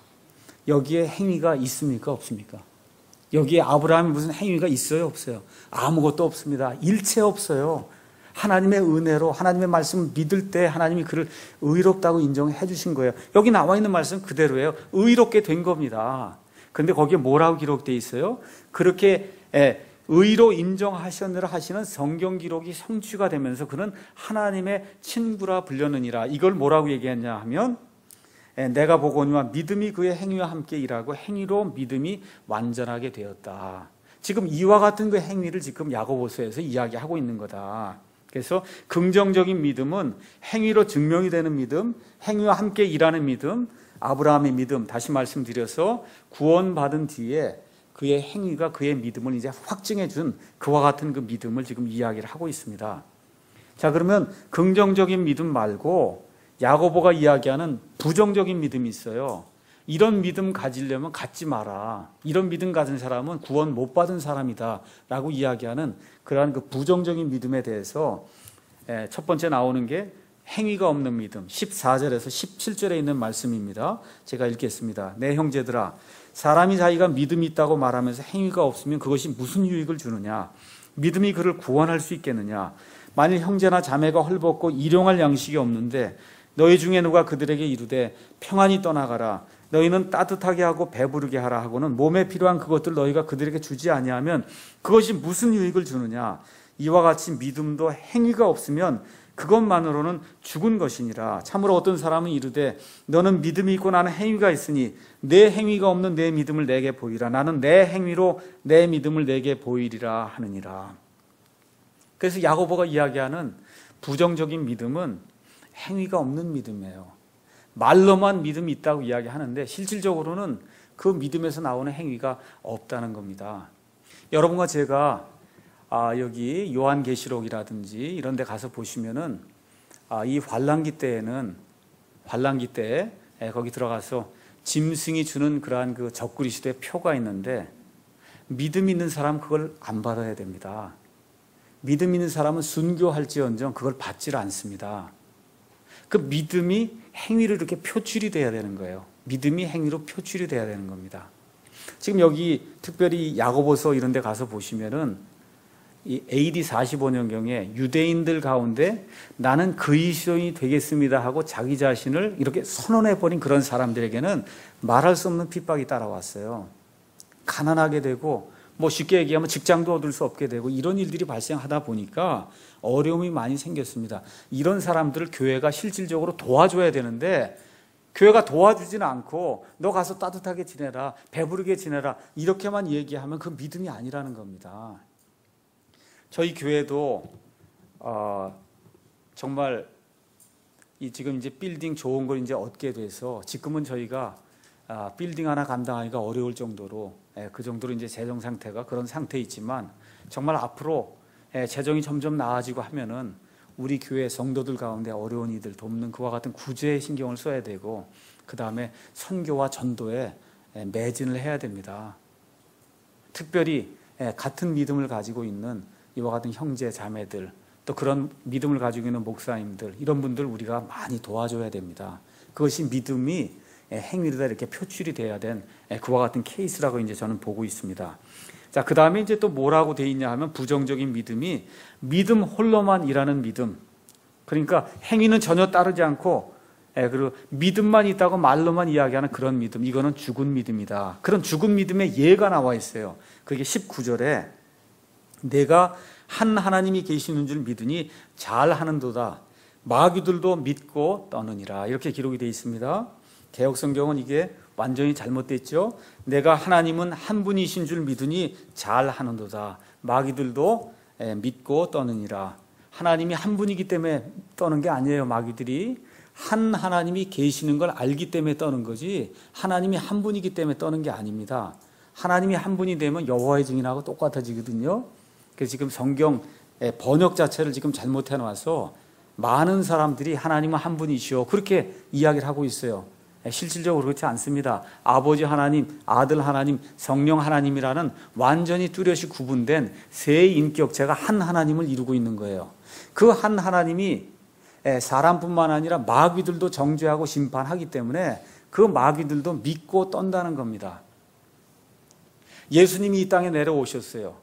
S1: 여기에 행위가 있습니까? 없습니까? 여기에 아브라함이 무슨 행위가 있어요? 없어요? 아무것도 없습니다. 일체 없어요. 하나님의 은혜로 하나님의 말씀을 믿을 때 하나님이 그를 의롭다고 인정해 주신 거예요. 여기 나와 있는 말씀 그대로예요. 의롭게 된 겁니다. 그런데 거기에 뭐라고 기록되어 있어요? 그렇게 의로 인정하셨느라 하시는 성경 기록이 성취가 되면서 그는 하나님의 친구라 불렸느니라. 이걸 뭐라고 얘기했냐 하면 내가 보거니와 믿음이 그의 행위와 함께 일하고 행위로 믿음이 완전하게 되었다. 지금 이와 같은 그 행위를 지금 야고보서에서 이야기하고 있는 거다. 그래서 긍정적인 믿음은 행위로 증명이 되는 믿음, 행위와 함께 일하는 믿음, 아브라함의 믿음, 다시 말씀드려서 구원받은 뒤에 그의 행위가 그의 믿음을 이제 확증해 준 그와 같은 그 믿음을 지금 이야기를 하고 있습니다. 자, 그러면 긍정적인 믿음 말고 야고보가 이야기하는 부정적인 믿음이 있어요. 이런 믿음 가지려면 갖지 마라. 이런 믿음 가진 사람은 구원 못 받은 사람이다 라고 이야기하는 그러한 그 부정적인 믿음에 대해서 첫 번째 나오는 게 행위가 없는 믿음, 십사 절에서 십칠 절에 있는 말씀입니다. 제가 읽겠습니다. 내 형제들아, 사람이 자기가 믿음이 있다고 말하면서 행위가 없으면 그것이 무슨 유익을 주느냐? 믿음이 그를 구원할 수 있겠느냐? 만일 형제나 자매가 헐벗고 일용할 양식이 없는데 너희 중에 누가 그들에게 이르되 평안히 떠나가라, 너희는 따뜻하게 하고 배부르게 하라 하고는 몸에 필요한 그것들 너희가 그들에게 주지 아니하면 그것이 무슨 유익을 주느냐? 이와 같이 믿음도 행위가 없으면 그것만으로는 죽은 것이니라. 참으로 어떤 사람은 이르되 너는 믿음이 있고 나는 행위가 있으니 내 행위가 없는 내 믿음을 내게 보이라. 나는 내 행위로 내 믿음을 내게 보이리라 하느니라. 그래서 야고보가 이야기하는 부정적인 믿음은 행위가 없는 믿음이에요. 말로만 믿음이 있다고 이야기하는데 실질적으로는 그 믿음에서 나오는 행위가 없다는 겁니다. 여러분과 제가 아, 여기 요한계시록이라든지 이런 데 가서 보시면은 아, 이 환란기 때에는 환란기 때에 거기 들어가서 짐승이 주는 그러한 그 적그리스도의 표가 있는데 믿음 있는 사람은 그걸 안 받아야 됩니다. 믿음 있는 사람은 순교할지언정 그걸 받질 않습니다. 그 믿음이 행위로 이렇게 표출이 돼야 되는 거예요. 믿음이 행위로 표출이 돼야 되는 겁니다. 지금 여기 특별히 야고보서 이런 데 가서 보시면은 이 에이디 사십오 년경에 유대인들 가운데 나는 그리스도인이 되겠습니다 하고 자기 자신을 이렇게 선언해버린 그런 사람들에게는 말할 수 없는 핍박이 따라왔어요. 가난하게 되고 뭐 쉽게 얘기하면 직장도 얻을 수 없게 되고 이런 일들이 발생하다 보니까 어려움이 많이 생겼습니다. 이런 사람들을 교회가 실질적으로 도와줘야 되는데 교회가 도와주지는 않고 너 가서 따뜻하게 지내라, 배부르게 지내라 이렇게만 얘기하면 그 믿음이 아니라는 겁니다. 저희 교회도 어, 정말 이 지금 이제 빌딩 좋은 걸 이제 얻게 돼서 지금은 저희가 아, 빌딩 하나 감당하기가 어려울 정도로 예, 그 정도로 이제 재정 상태가 그런 상태에 있지만 정말 앞으로 예, 재정이 점점 나아지고 하면은 우리 교회 성도들 가운데 어려운 이들 돕는 그와 같은 구제에 신경을 써야 되고 그 다음에 선교와 전도에 예, 매진을 해야 됩니다. 특별히 예, 같은 믿음을 가지고 있는 이와 같은 형제 자매들 또 그런 믿음을 가지고 있는 목사님들 이런 분들 우리가 많이 도와줘야 됩니다. 그것이 믿음이 행위로 이렇게 표출이 돼야 된 그와 같은 케이스라고 이제 저는 보고 있습니다. 자, 그 다음에 이제 또 뭐라고 돼 있냐 하면 부정적인 믿음이 믿음 홀로만 일하는 믿음. 그러니까 행위는 전혀 따르지 않고 그리고 믿음만 있다고 말로만 이야기하는 그런 믿음. 이거는 죽은 믿음이다. 그런 죽은 믿음의 예가 나와 있어요. 그게 십구 절에 내가 한 하나님이 계시는 줄 믿으니 잘하는도다. 마귀들도 믿고 떠느니라. 이렇게 기록이 되어 있습니다. 개역성경은 이게 완전히 잘못됐죠. 내가 하나님은 한 분이신 줄 믿으니 잘하는도다. 마귀들도 믿고 떠느니라. 하나님이 한 분이기 때문에 떠는 게 아니에요. 마귀들이 한 하나님이 계시는 걸 알기 때문에 떠는 거지 하나님이 한 분이기 때문에 떠는 게 아닙니다. 하나님이 한 분이 되면 여호와의 증인하고 똑같아지거든요. 그래서 지금 성경 번역 자체를 지금 잘못해 놔서 많은 사람들이 하나님은 한 분이시오 그렇게 이야기를 하고 있어요. 실질적으로 그렇지 않습니다. 아버지 하나님, 아들 하나님, 성령 하나님이라는 완전히 뚜렷이 구분된 세 인격체가 한 하나님을 이루고 있는 거예요. 그 한 하나님이 사람뿐만 아니라 마귀들도 정죄하고 심판하기 때문에 그 마귀들도 믿고 떤다는 겁니다. 예수님이 이 땅에 내려오셨어요.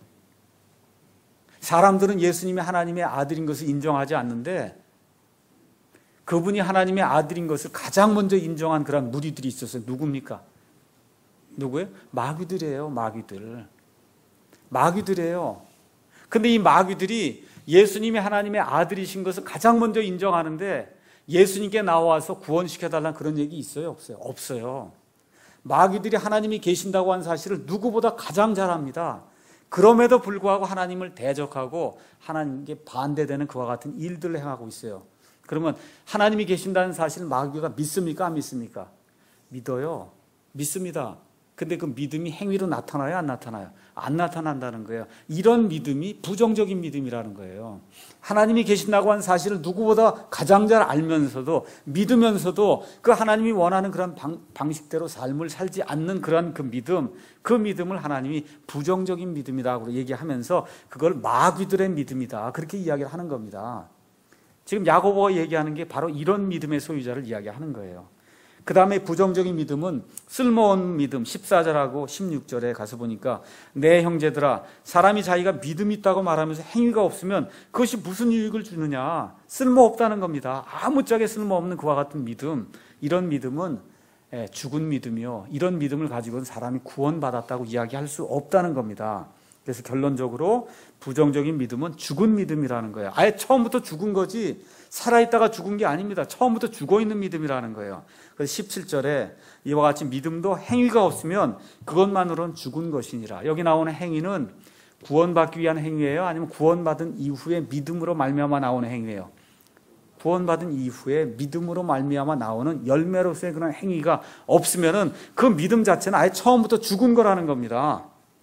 S1: 사람들은 예수님이 하나님의 아들인 것을 인정하지 않는데 그분이 하나님의 아들인 것을 가장 먼저 인정한 그런 무리들이 있었어요. 누굽니까? 누구예요? 마귀들이에요. 마귀들. 마귀들이에요. 근데 이 마귀들이 예수님이 하나님의 아들이신 것을 가장 먼저 인정하는데 예수님께 나와서 구원시켜달라는 그런 얘기 있어요? 없어요? 없어요. 마귀들이 하나님이 계신다고 하는 사실을 누구보다 가장 잘 압니다. 그럼에도 불구하고 하나님을 대적하고 하나님께 반대되는 그와 같은 일들을 행하고 있어요. 그러면 하나님이 계신다는 사실 마귀가 믿습니까? 안 믿습니까? 믿어요. 믿습니다. 근데 그 믿음이 행위로 나타나요? 안 나타나요? 안 나타난다는 거예요. 이런 믿음이 부정적인 믿음이라는 거예요. 하나님이 계신다고 하는 사실을 누구보다 가장 잘 알면서도 믿으면서도 그 하나님이 원하는 그런 방, 방식대로 삶을 살지 않는 그런 그 믿음, 그 믿음을 하나님이 부정적인 믿음이라고 얘기하면서 그걸 마귀들의 믿음이다. 그렇게 이야기를 하는 겁니다. 지금 야고보가 얘기하는 게 바로 이런 믿음의 소유자를 이야기하는 거예요. 그 다음에 부정적인 믿음은 쓸모없는 믿음 십사 절하고 십육 절에 가서 보니까 내 형제들아 사람이 자기가 믿음이 있다고 말하면서 행위가 없으면 그것이 무슨 유익을 주느냐 쓸모없다는 겁니다. 아무짝에 쓸모없는 그와 같은 믿음 이런 믿음은 죽은 믿음이요 이런 믿음을 가지고는 사람이 구원받았다고 이야기할 수 없다는 겁니다. 그래서 결론적으로 부정적인 믿음은 죽은 믿음이라는 거예요. 아예 처음부터 죽은 거지 살아있다가 죽은 게 아닙니다. 처음부터 죽어있는 믿음이라는 거예요. 그래서 십칠 절에 이와 같이 믿음도 행위가 없으면 그것만으로는 죽은 것이니라. 여기 나오는 행위는 구원받기 위한 행위예요? 아니면 구원받은 이후에 믿음으로 말미암아 나오는 행위예요? 구원받은 이후에 믿음으로 말미암아 나오는 열매로서의 그런 행위가 없으면은 그 믿음 자체는 아예 처음부터 죽은 거라는 겁니다.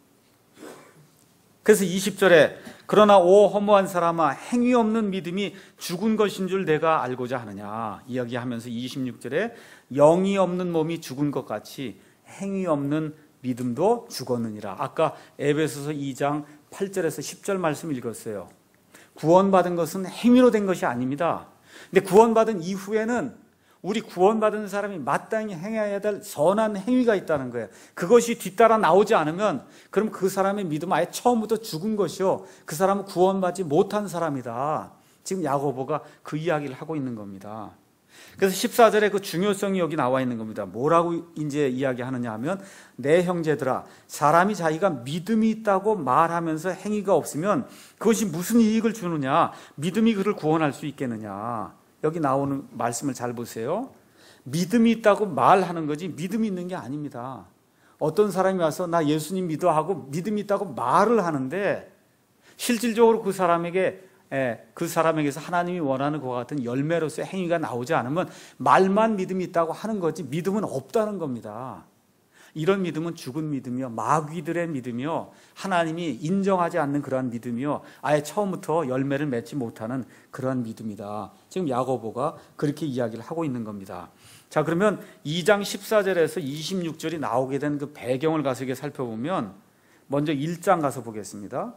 S1: 그래서 이십 절에 그러나 오 허무한 사람아 행위 없는 믿음이 죽은 것인 줄 내가 알고자 하느냐 이야기하면서 이십육 절에 영이 없는 몸이 죽은 것 같이 행위 없는 믿음도 죽었느니라. 아까 에베소서 이 장 팔 절에서 십 절 말씀 읽었어요. 구원받은 것은 행위로 된 것이 아닙니다. 근데 구원받은 이후에는 우리 구원받은 사람이 마땅히 행해야 될 선한 행위가 있다는 거예요. 그것이 뒤따라 나오지 않으면 그럼 그 사람의 믿음은 아예 처음부터 죽은 것이요, 그 사람은 구원받지 못한 사람이다. 지금 야고보가 그 이야기를 하고 있는 겁니다. 그래서 십사 절에 그 중요성이 여기 나와 있는 겁니다. 뭐라고 이제 이야기하느냐 하면 내 형제들아 사람이 자기가 믿음이 있다고 말하면서 행위가 없으면 그것이 무슨 이익을 주느냐, 믿음이 그를 구원할 수 있겠느냐. 여기 나오는 말씀을 잘 보세요. 믿음이 있다고 말하는 거지 믿음이 있는 게 아닙니다. 어떤 사람이 와서 나 예수님 믿어 하고 믿음이 있다고 말을 하는데 실질적으로 그 사람에게 예, 그 사람에게서 하나님이 원하는 것과 같은 열매로서의 행위가 나오지 않으면 말만 믿음이 있다고 하는 거지 믿음은 없다는 겁니다. 이런 믿음은 죽은 믿음이요, 마귀들의 믿음이요, 하나님이 인정하지 않는 그러한 믿음이요, 아예 처음부터 열매를 맺지 못하는 그러한 믿음이다. 지금 야고보가 그렇게 이야기를 하고 있는 겁니다. 자, 그러면 이 장 십사 절에서 이십육 절이 나오게 된 그 배경을 가서 이게 살펴보면 먼저 일 장 가서 보겠습니다.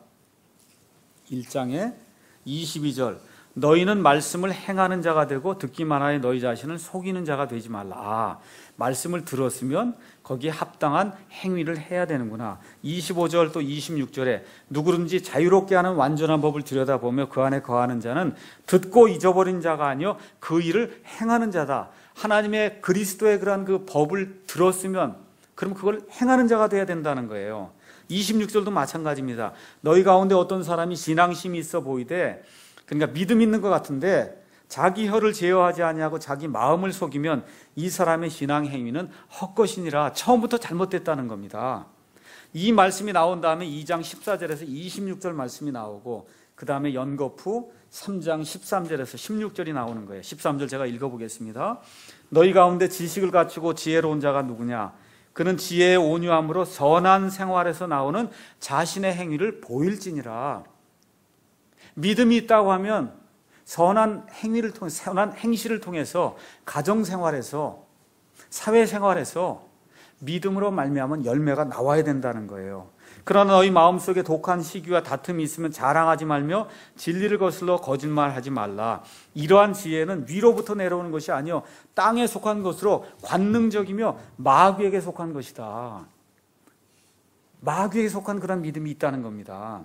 S1: 일 장에 이십이 절 너희는 말씀을 행하는 자가 되고 듣기만 하여 너희 자신을 속이는 자가 되지 말라. 아, 말씀을 들었으면 거기에 합당한 행위를 해야 되는구나. 이십오 절 또 이십육 절에 누구든지 자유롭게 하는 완전한 법을 들여다보며 그 안에 거하는 자는 듣고 잊어버린 자가 아니요 그 일을 행하는 자다. 하나님의 그리스도의 그러한 그 법을 들었으면 그럼 그걸 행하는 자가 돼야 된다는 거예요. 이십육 절도 마찬가지입니다. 너희 가운데 어떤 사람이 신앙심이 있어 보이되, 그러니까 믿음 있는 것 같은데 자기 혀를 제어하지 아니하고 자기 마음을 속이면 이 사람의 신앙 행위는 헛것이니라. 처음부터 잘못됐다는 겁니다. 이 말씀이 나온 다음에 이 장 십사 절에서 이십육 절 말씀이 나오고 그 다음에 연거푸 삼 장 십삼 절에서 십육 절이 나오는 거예요. 십삼 절 제가 읽어보겠습니다. 너희 가운데 지식을 갖추고 지혜로운 자가 누구냐? 그는 지혜의 온유함으로 선한 생활에서 나오는 자신의 행위를 보일지니라. 믿음이 있다고 하면 선한 행위를 통해, 선한 행실을 통해서 가정생활에서, 사회생활에서 믿음으로 말미암은 열매가 나와야 된다는 거예요. 그러나 너희 마음속에 독한 시기와 다툼이 있으면 자랑하지 말며 진리를 거슬러 거짓말하지 말라. 이러한 지혜는 위로부터 내려오는 것이 아니요 땅에 속한 것으로 관능적이며 마귀에게 속한 것이다. 마귀에게 속한 그런 믿음이 있다는 겁니다.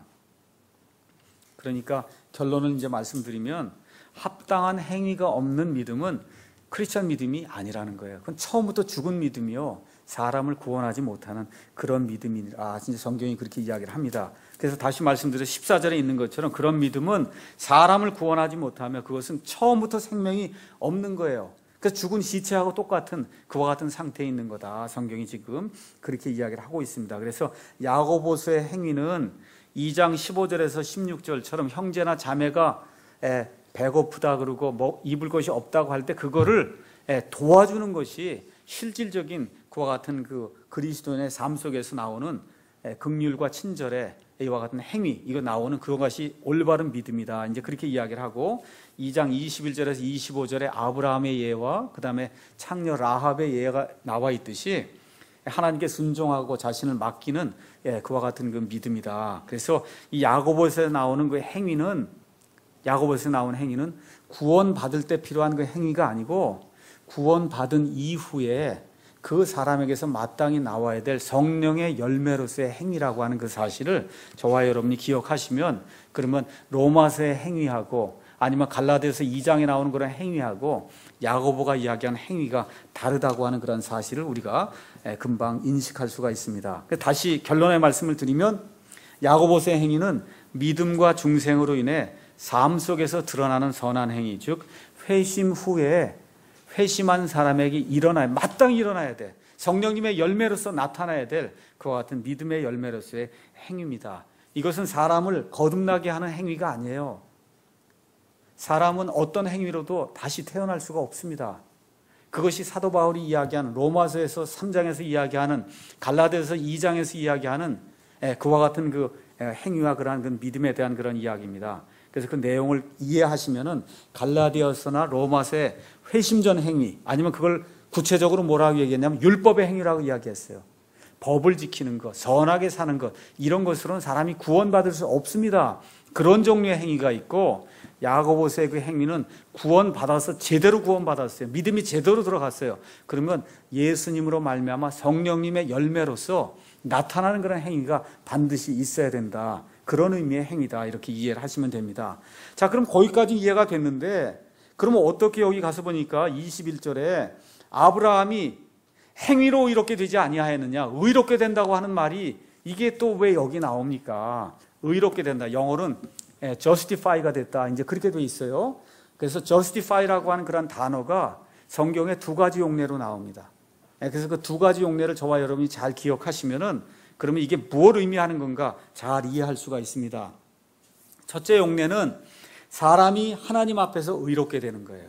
S1: 그러니까 결론을 이제 말씀드리면 합당한 행위가 없는 믿음은 크리스천 믿음이 아니라는 거예요. 그건 처음부터 죽은 믿음이요, 사람을 구원하지 못하는 그런 믿음이라. 진짜 성경이 그렇게 이야기를 합니다. 그래서 다시 말씀드려 십사 절에 있는 것처럼 그런 믿음은 사람을 구원하지 못하며 그것은 처음부터 생명이 없는 거예요. 그래서 죽은 시체하고 똑같은 그와 같은 상태에 있는 거다. 성경이 지금 그렇게 이야기를 하고 있습니다. 그래서 야고보서의 행위는 이 장 십오 절에서 십육 절처럼 형제나 자매가 배고프다 그러고 뭐 입을 것이 없다고 할 때 그거를 도와주는 것이 실질적인 그와 같은 그 그리스도인의 삶 속에서 나오는 긍휼과 친절의 이와 같은 행위, 이거 나오는 그것이 올바른 믿음이다. 이제 그렇게 이야기를 하고 이 장 이십일 절에서 이십오 절에 아브라함의 예와 그 다음에 창녀 라합의 예가 나와 있듯이 하나님께 순종하고 자신을 맡기는 그와 같은 그 믿음이다. 그래서 이 야고보서에 나오는 그 행위는, 야고보서에 나오는 행위는 구원받을 때 필요한 그 행위가 아니고 구원받은 이후에 그 사람에게서 마땅히 나와야 될 성령의 열매로서의 행위라고 하는 그 사실을 저와 여러분이 기억하시면, 그러면 로마서의 행위하고 아니면 갈라디아서 이 장에 나오는 그런 행위하고 야고보가 이야기하는 행위가 다르다고 하는 그런 사실을 우리가 금방 인식할 수가 있습니다. 다시 결론의 말씀을 드리면 야고보서의 행위는 믿음과 중생으로 인해 삶 속에서 드러나는 선한 행위, 즉 회심 후에 회심한 사람에게 일어나야, 마땅히 일어나야 돼. 성령님의 열매로서 나타나야 될 그와 같은 믿음의 열매로서의 행위입니다. 이것은 사람을 거듭나게 하는 행위가 아니에요. 사람은 어떤 행위로도 다시 태어날 수가 없습니다. 그것이 사도 바울이 이야기하는 로마서에서 삼 장에서 이야기하는 갈라디아서 이 장에서 이야기하는 그와 같은 그 행위와 그러한 그 믿음에 대한 그런 이야기입니다. 그래서 그 내용을 이해하시면은 갈라디아서나 로마서의 회심전 행위, 아니면 그걸 구체적으로 뭐라고 얘기했냐면 율법의 행위라고 이야기했어요. 법을 지키는 것, 선하게 사는 것, 이런 것으로는 사람이 구원받을 수 없습니다. 그런 종류의 행위가 있고, 야고보서의 그 행위는 구원받아서 제대로 구원받았어요. 믿음이 제대로 들어갔어요. 그러면 예수님으로 말미암아 성령님의 열매로서 나타나는 그런 행위가 반드시 있어야 된다. 그런 의미의 행위다. 이렇게 이해를 하시면 됩니다. 자, 그럼 거기까지 이해가 됐는데, 그러면 어떻게 여기 가서 보니까 이십일 절에 아브라함이 행위로 의롭게 되지 아니하였느냐, 의롭게 된다고 하는 말이 이게 또 왜 여기 나옵니까? 의롭게 된다. 영어로는 justify가 됐다. 이제 그렇게 돼 있어요. 그래서 justify라고 하는 그런 단어가 성경에 두 가지 용례로 나옵니다. 그래서 그 두 가지 용례를 저와 여러분이 잘 기억하시면은 그러면 이게 무엇을 의미하는 건가 잘 이해할 수가 있습니다. 첫째 용례는 사람이 하나님 앞에서 의롭게 되는 거예요.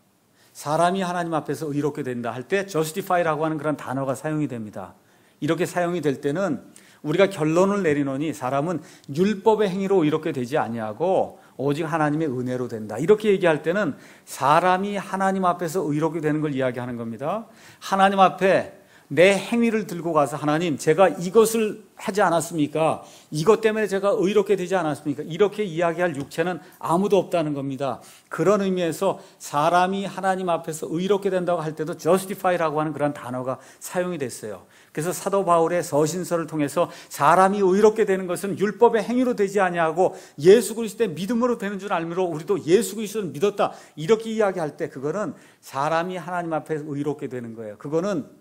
S1: 사람이 하나님 앞에서 의롭게 된다 할 때 justify라고 하는 그런 단어가 사용이 됩니다. 이렇게 사용이 될 때는 우리가 결론을 내리노니 사람은 율법의 행위로 의롭게 되지 아니하고 오직 하나님의 은혜로 된다. 이렇게 얘기할 때는 사람이 하나님 앞에서 의롭게 되는 걸 이야기하는 겁니다. 하나님 앞에 내 행위를 들고 가서 하나님, 제가 이것을 하지 않았습니까? 이것 때문에 제가 의롭게 되지 않았습니까? 이렇게 이야기할 육체는 아무도 없다는 겁니다. 그런 의미에서 사람이 하나님 앞에서 의롭게 된다고 할 때도 justify라고 하는 그런 단어가 사용이 됐어요. 그래서 사도 바울의 서신서를 통해서 사람이 의롭게 되는 것은 율법의 행위로 되지 아니하고 예수 그리스도의 믿음으로 되는 줄 알므로 우리도 예수 그리스도를 믿었다. 이렇게 이야기할 때 그거는 사람이 하나님 앞에서 의롭게 되는 거예요. 그거는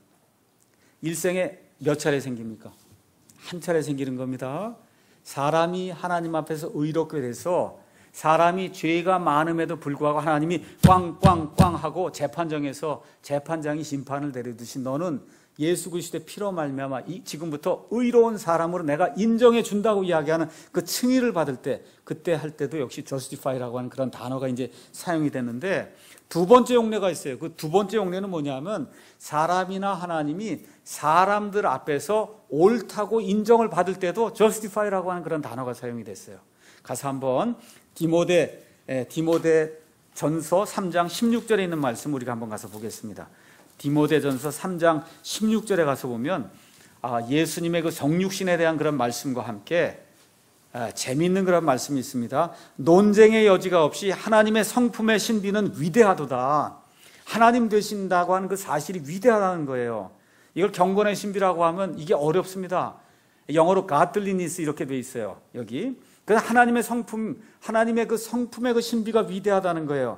S1: 일생에 몇 차례 생깁니까? 한 차례 생기는 겁니다. 사람이 하나님 앞에서 의롭게 돼서 사람이 죄가 많음에도 불구하고 하나님이 꽝꽝꽝 하고 재판정에서 재판장이 심판을 내리듯이 너는 예수 그리스도의 피로 말미암아 지금부터 의로운 사람으로 내가 인정해 준다고 이야기하는 그 칭의를 받을 때, 그때 할 때도 역시 justify라고 하는 그런 단어가 이제 사용이 됐는데, 두 번째 용례가 있어요. 그 두 번째 용례는 뭐냐면 사람이나 하나님이 사람들 앞에서 옳다고 인정을 받을 때도 justify라고 하는 그런 단어가 사용이 됐어요. 가서 한번 디모데 디모데 전서 삼 장 십육 절에 있는 말씀 우리가 한번 가서 보겠습니다. 디모데전서 삼 장 십육 절에 가서 보면 아, 예수님의 그 성육신에 대한 그런 말씀과 함께 아, 재미있는 그런 말씀이 있습니다. 논쟁의 여지가 없이 하나님의 성품의 신비는 위대하도다. 하나님 되신다고 하는 그 사실이 위대하다는 거예요. 이걸 경건의 신비라고 하면 이게 어렵습니다. 영어로 godliness 이렇게 돼 있어요. 여기. 그래서 하나님의 성품, 하나님의 그 성품의 그 신비가 위대하다는 거예요.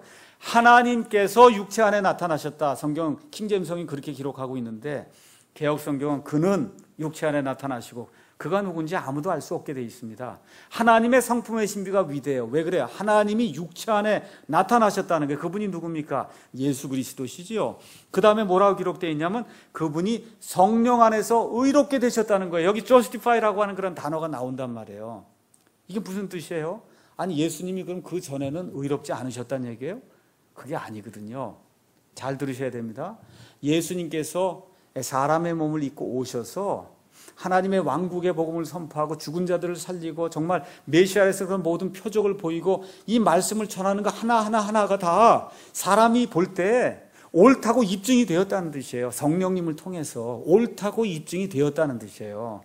S1: 하나님께서 육체 안에 나타나셨다. 성경 킹제임스 그렇게 기록하고 있는데 개역 성경은 그는 육체 안에 나타나시고 그가 누군지 아무도 알 수 없게 되어 있습니다. 하나님의 성품의 신비가 위대해요. 왜 그래요? 하나님이 육체 안에 나타나셨다는 게 그분이 누굽니까? 예수 그리스도시지요. 그 다음에 뭐라고 기록되어 있냐면 그분이 성령 안에서 의롭게 되셨다는 거예요. 여기 justify라고 하는 그런 단어가 나온단 말이에요. 이게 무슨 뜻이에요? 아니 예수님이 그럼 그 전에는 의롭지 않으셨다는 얘기예요? 그게 아니거든요. 잘 들으셔야 됩니다. 예수님께서 사람의 몸을 입고 오셔서 하나님의 왕국의 복음을 선포하고 죽은 자들을 살리고 정말 메시아에서 그런 모든 표적을 보이고 이 말씀을 전하는 거 하나하나 하나가 다 사람이 볼 때 옳다고 입증이 되었다는 뜻이에요. 성령님을 통해서 옳다고 입증이 되었다는 뜻이에요.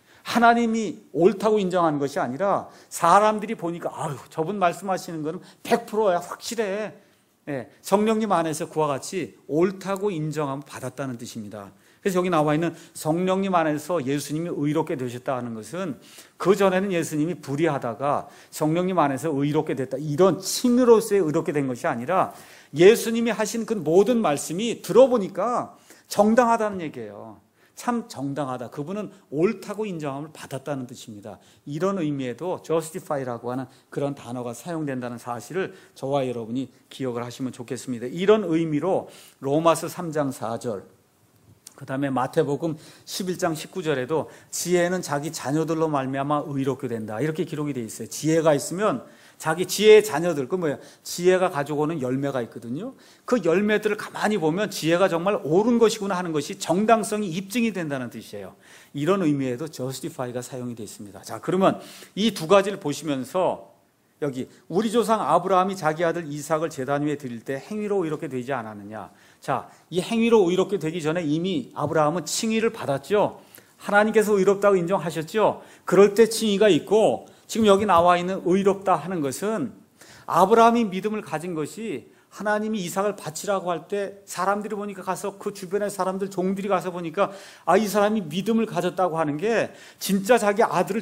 S1: 하나님이 옳다고 인정하는 것이 아니라 사람들이 보니까 아유 저분 말씀하시는 거는 백 퍼센트야 확실해. 네, 성령님 안에서 그와 같이 옳다고 인정함을 받았다는 뜻입니다. 그래서 여기 나와 있는 성령님 안에서 예수님이 의롭게 되셨다는 것은 그 전에는 예수님이 불의하다가 성령님 안에서 의롭게 됐다 이런 칭의로서의 의롭게 된 것이 아니라 예수님이 하신 그 모든 말씀이 들어보니까 정당하다는 얘기예요. 참 정당하다. 그분은 옳다고 인정함을 받았다는 뜻입니다. 이런 의미에도 justify라고 하는 그런 단어가 사용된다는 사실을 저와 여러분이 기억을 하시면 좋겠습니다. 이런 의미로 로마서 삼 장 사 절 그 다음에 마태복음 십일 장 십구 절에도 지혜는 자기 자녀들로 말미암아 의롭게 된다, 이렇게 기록이 되어 있어요. 지혜가 있으면 자기 지혜의 자녀들, 그 뭐예요? 지혜가 가지고 오는 열매가 있거든요. 그 열매들을 가만히 보면 지혜가 정말 옳은 것이구나 하는 것이 정당성이 입증이 된다는 뜻이에요. 이런 의미에도 justify가 사용이 되어 있습니다. 자, 그러면 이 두 가지를 보시면서 여기 우리 조상 아브라함이 자기 아들 이삭을 제단 위에 드릴 때 행위로 의롭게 되지 않았느냐. 자, 이 행위로 의롭게 되기 전에 이미 아브라함은 칭의를 받았죠. 하나님께서 의롭다고 인정하셨죠. 그럴 때 칭의가 있고, 지금 여기 나와 있는 의롭다 하는 것은 아브라함이 믿음을 가진 것이 하나님이 이삭을 바치라고 할 때 사람들이 보니까 가서 그 주변의 사람들 종들이 가서 보니까 아, 이 사람이 믿음을 가졌다고 하는 게 진짜 자기 아들을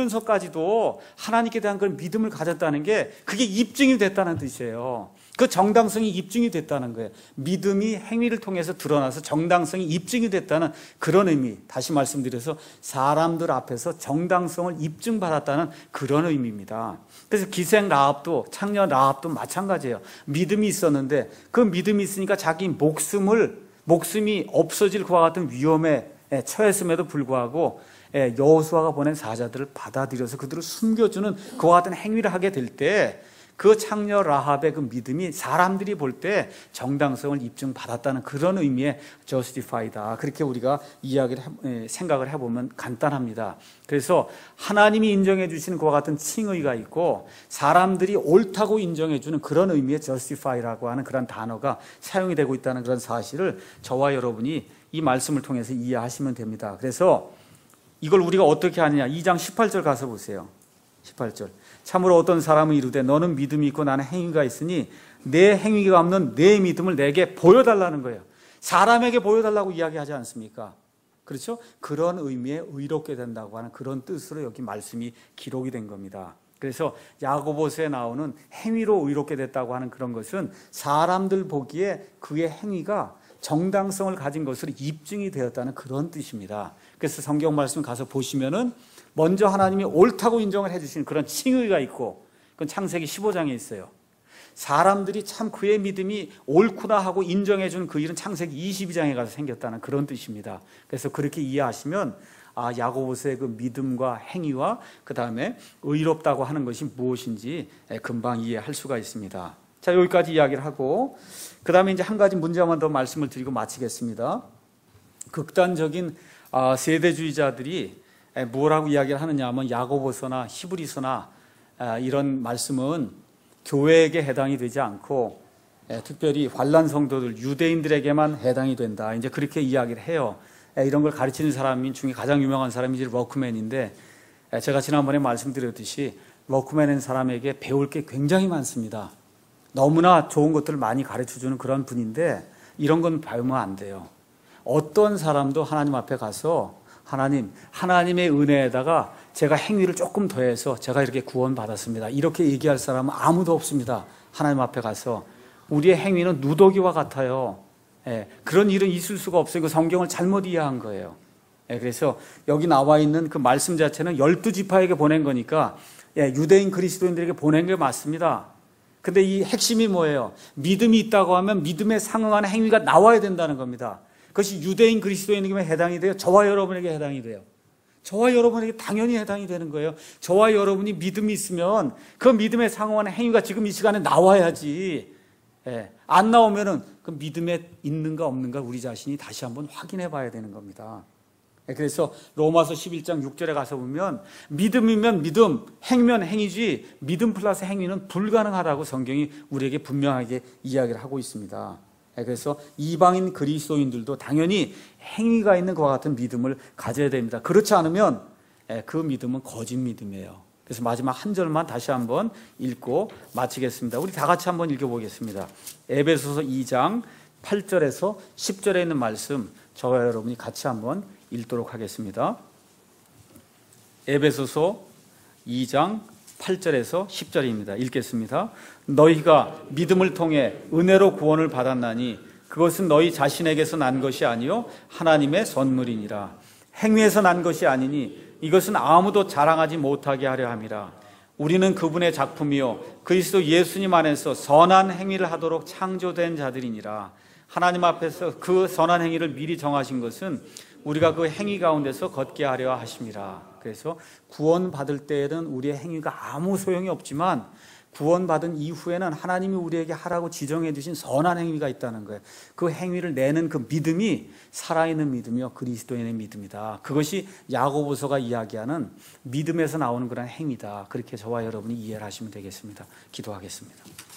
S1: 죽이면서까지도 하나님께 대한 그런 믿음을 가졌다는 게 그게 입증이 됐다는 뜻이에요. 그 정당성이 입증이 됐다는 거예요. 믿음이 행위를 통해서 드러나서 정당성이 입증이 됐다는 그런 의미. 다시 말씀드려서 사람들 앞에서 정당성을 입증받았다는 그런 의미입니다. 그래서 기생 라합도, 창녀 라합도 마찬가지예요. 믿음이 있었는데 그 믿음이 있으니까 자기 목숨을 목숨이 없어질 그와 같은 위험에 처했음에도 불구하고 여호수아가 보낸 사자들을 받아들여서 그들을 숨겨주는 그와 같은 행위를 하게 될 때 그 창녀 라합의 그 믿음이 사람들이 볼 때 정당성을 입증받았다는 그런 의미의 justify다. 그렇게 우리가 이야기를 해, 생각을 해보면 간단합니다. 그래서 하나님이 인정해 주시는 그와 같은 칭의가 있고 사람들이 옳다고 인정해 주는 그런 의미의 justify라고 하는 그런 단어가 사용이 되고 있다는 그런 사실을 저와 여러분이 이 말씀을 통해서 이해하시면 됩니다. 그래서 이걸 우리가 어떻게 하느냐, 이 장 십팔 절 가서 보세요. 십팔 절. 참으로 어떤 사람은 이르되 너는 믿음이 있고 나는 행위가 있으니 내 행위가 없는 내 믿음을 내게 보여달라는 거예요. 사람에게 보여달라고 이야기하지 않습니까? 그렇죠? 그런 의미의 의롭게 된다고 하는 그런 뜻으로 여기 말씀이 기록이 된 겁니다. 그래서 야고보서에 나오는 행위로 의롭게 됐다고 하는 그런 것은 사람들 보기에 그의 행위가 정당성을 가진 것으로 입증이 되었다는 그런 뜻입니다. 그래서 성경 말씀 가서 보시면은 먼저 하나님이 옳다고 인정을 해주시는 그런 칭의가 있고, 그건 창세기 십오 장에 있어요. 사람들이 참 그의 믿음이 옳구나 하고 인정해주는 그 일은 창세기 이십이 장에 가서 생겼다는 그런 뜻입니다. 그래서 그렇게 이해하시면 아, 야고보서의 그 믿음과 행위와 그 다음에 의롭다고 하는 것이 무엇인지 금방 이해할 수가 있습니다. 자, 여기까지 이야기를 하고 그 다음에 이제 한 가지 문제만 더 말씀을 드리고 마치겠습니다. 극단적인 세대주의자들이 뭐라고 이야기를 하느냐 하면 야고보서나 히브리서나 이런 말씀은 교회에게 해당이 되지 않고 특별히 환란 성도들 유대인들에게만 해당이 된다, 이제 그렇게 이야기를 해요. 이런 걸 가르치는 사람 중에 가장 유명한 사람이 이제 워크맨인데, 제가 지난번에 말씀드렸듯이 워크맨인 사람에게 배울 게 굉장히 많습니다. 너무나 좋은 것들을 많이 가르쳐주는 그런 분인데 이런 건 배우면 안 돼요. 어떤 사람도 하나님 앞에 가서 하나님, 하나님의 은혜에다가 제가 행위를 조금 더해서 제가 이렇게 구원받았습니다, 이렇게 얘기할 사람은 아무도 없습니다. 하나님 앞에 가서 우리의 행위는 누더기와 같아요. 예, 그런 일은 있을 수가 없어요. 그 성경을 잘못 이해한 거예요. 예, 그래서 여기 나와 있는 그 말씀 자체는 열두 지파에게 보낸 거니까 예, 유대인 그리스도인들에게 보낸 게 맞습니다. 근데 이 핵심이 뭐예요? 믿음이 있다고 하면 믿음에 상응하는 행위가 나와야 된다는 겁니다. 그것이 유대인 그리스도인에게 해당이 돼요? 저와 여러분에게 해당이 돼요? 저와 여러분에게 당연히 해당이 되는 거예요. 저와 여러분이 믿음이 있으면 그 믿음에 상응하는 행위가 지금 이 시간에 나와야지. 예, 안 나오면은 그 믿음에 있는가 없는가 우리 자신이 다시 한번 확인해 봐야 되는 겁니다. 예, 그래서 로마서 십일 장 육 절에 가서 보면 믿음이면 믿음, 행면 행위지 믿음 플러스 행위는 불가능하다고 성경이 우리에게 분명하게 이야기를 하고 있습니다. 그래서 이방인 그리스도인들도 당연히 행위가 있는 것과 같은 믿음을 가져야 됩니다. 그렇지 않으면 그 믿음은 거짓 믿음이에요. 그래서 마지막 한 절만 다시 한번 읽고 마치겠습니다. 우리 다 같이 한번 읽어보겠습니다. 에베소서 이 장 팔 절에서 십 절에 있는 말씀 저와 여러분이 같이 한번 읽도록 하겠습니다. 에베소서 이 장 팔 절에서 십 절입니다. 읽겠습니다. 너희가 믿음을 통해 은혜로 구원을 받았나니 그것은 너희 자신에게서 난 것이 아니요 하나님의 선물이니라. 행위에서 난 것이 아니니 이것은 아무도 자랑하지 못하게 하려 함이라. 우리는 그분의 작품이요 그리스도 예수님 안에서 선한 행위를 하도록 창조된 자들이니라. 하나님 앞에서 그 선한 행위를 미리 정하신 것은 우리가 그 행위 가운데서 걷게 하려 하심이라. 그래서 구원받을 때에는 우리의 행위가 아무 소용이 없지만 구원받은 이후에는 하나님이 우리에게 하라고 지정해 주신 선한 행위가 있다는 거예요. 그 행위를 내는 그 믿음이 살아있는 믿음이요, 그리스도인의 믿음이다. 그것이 야고보서가 이야기하는 믿음에서 나오는 그런 행위다. 그렇게 저와 여러분이 이해를 하시면 되겠습니다. 기도하겠습니다.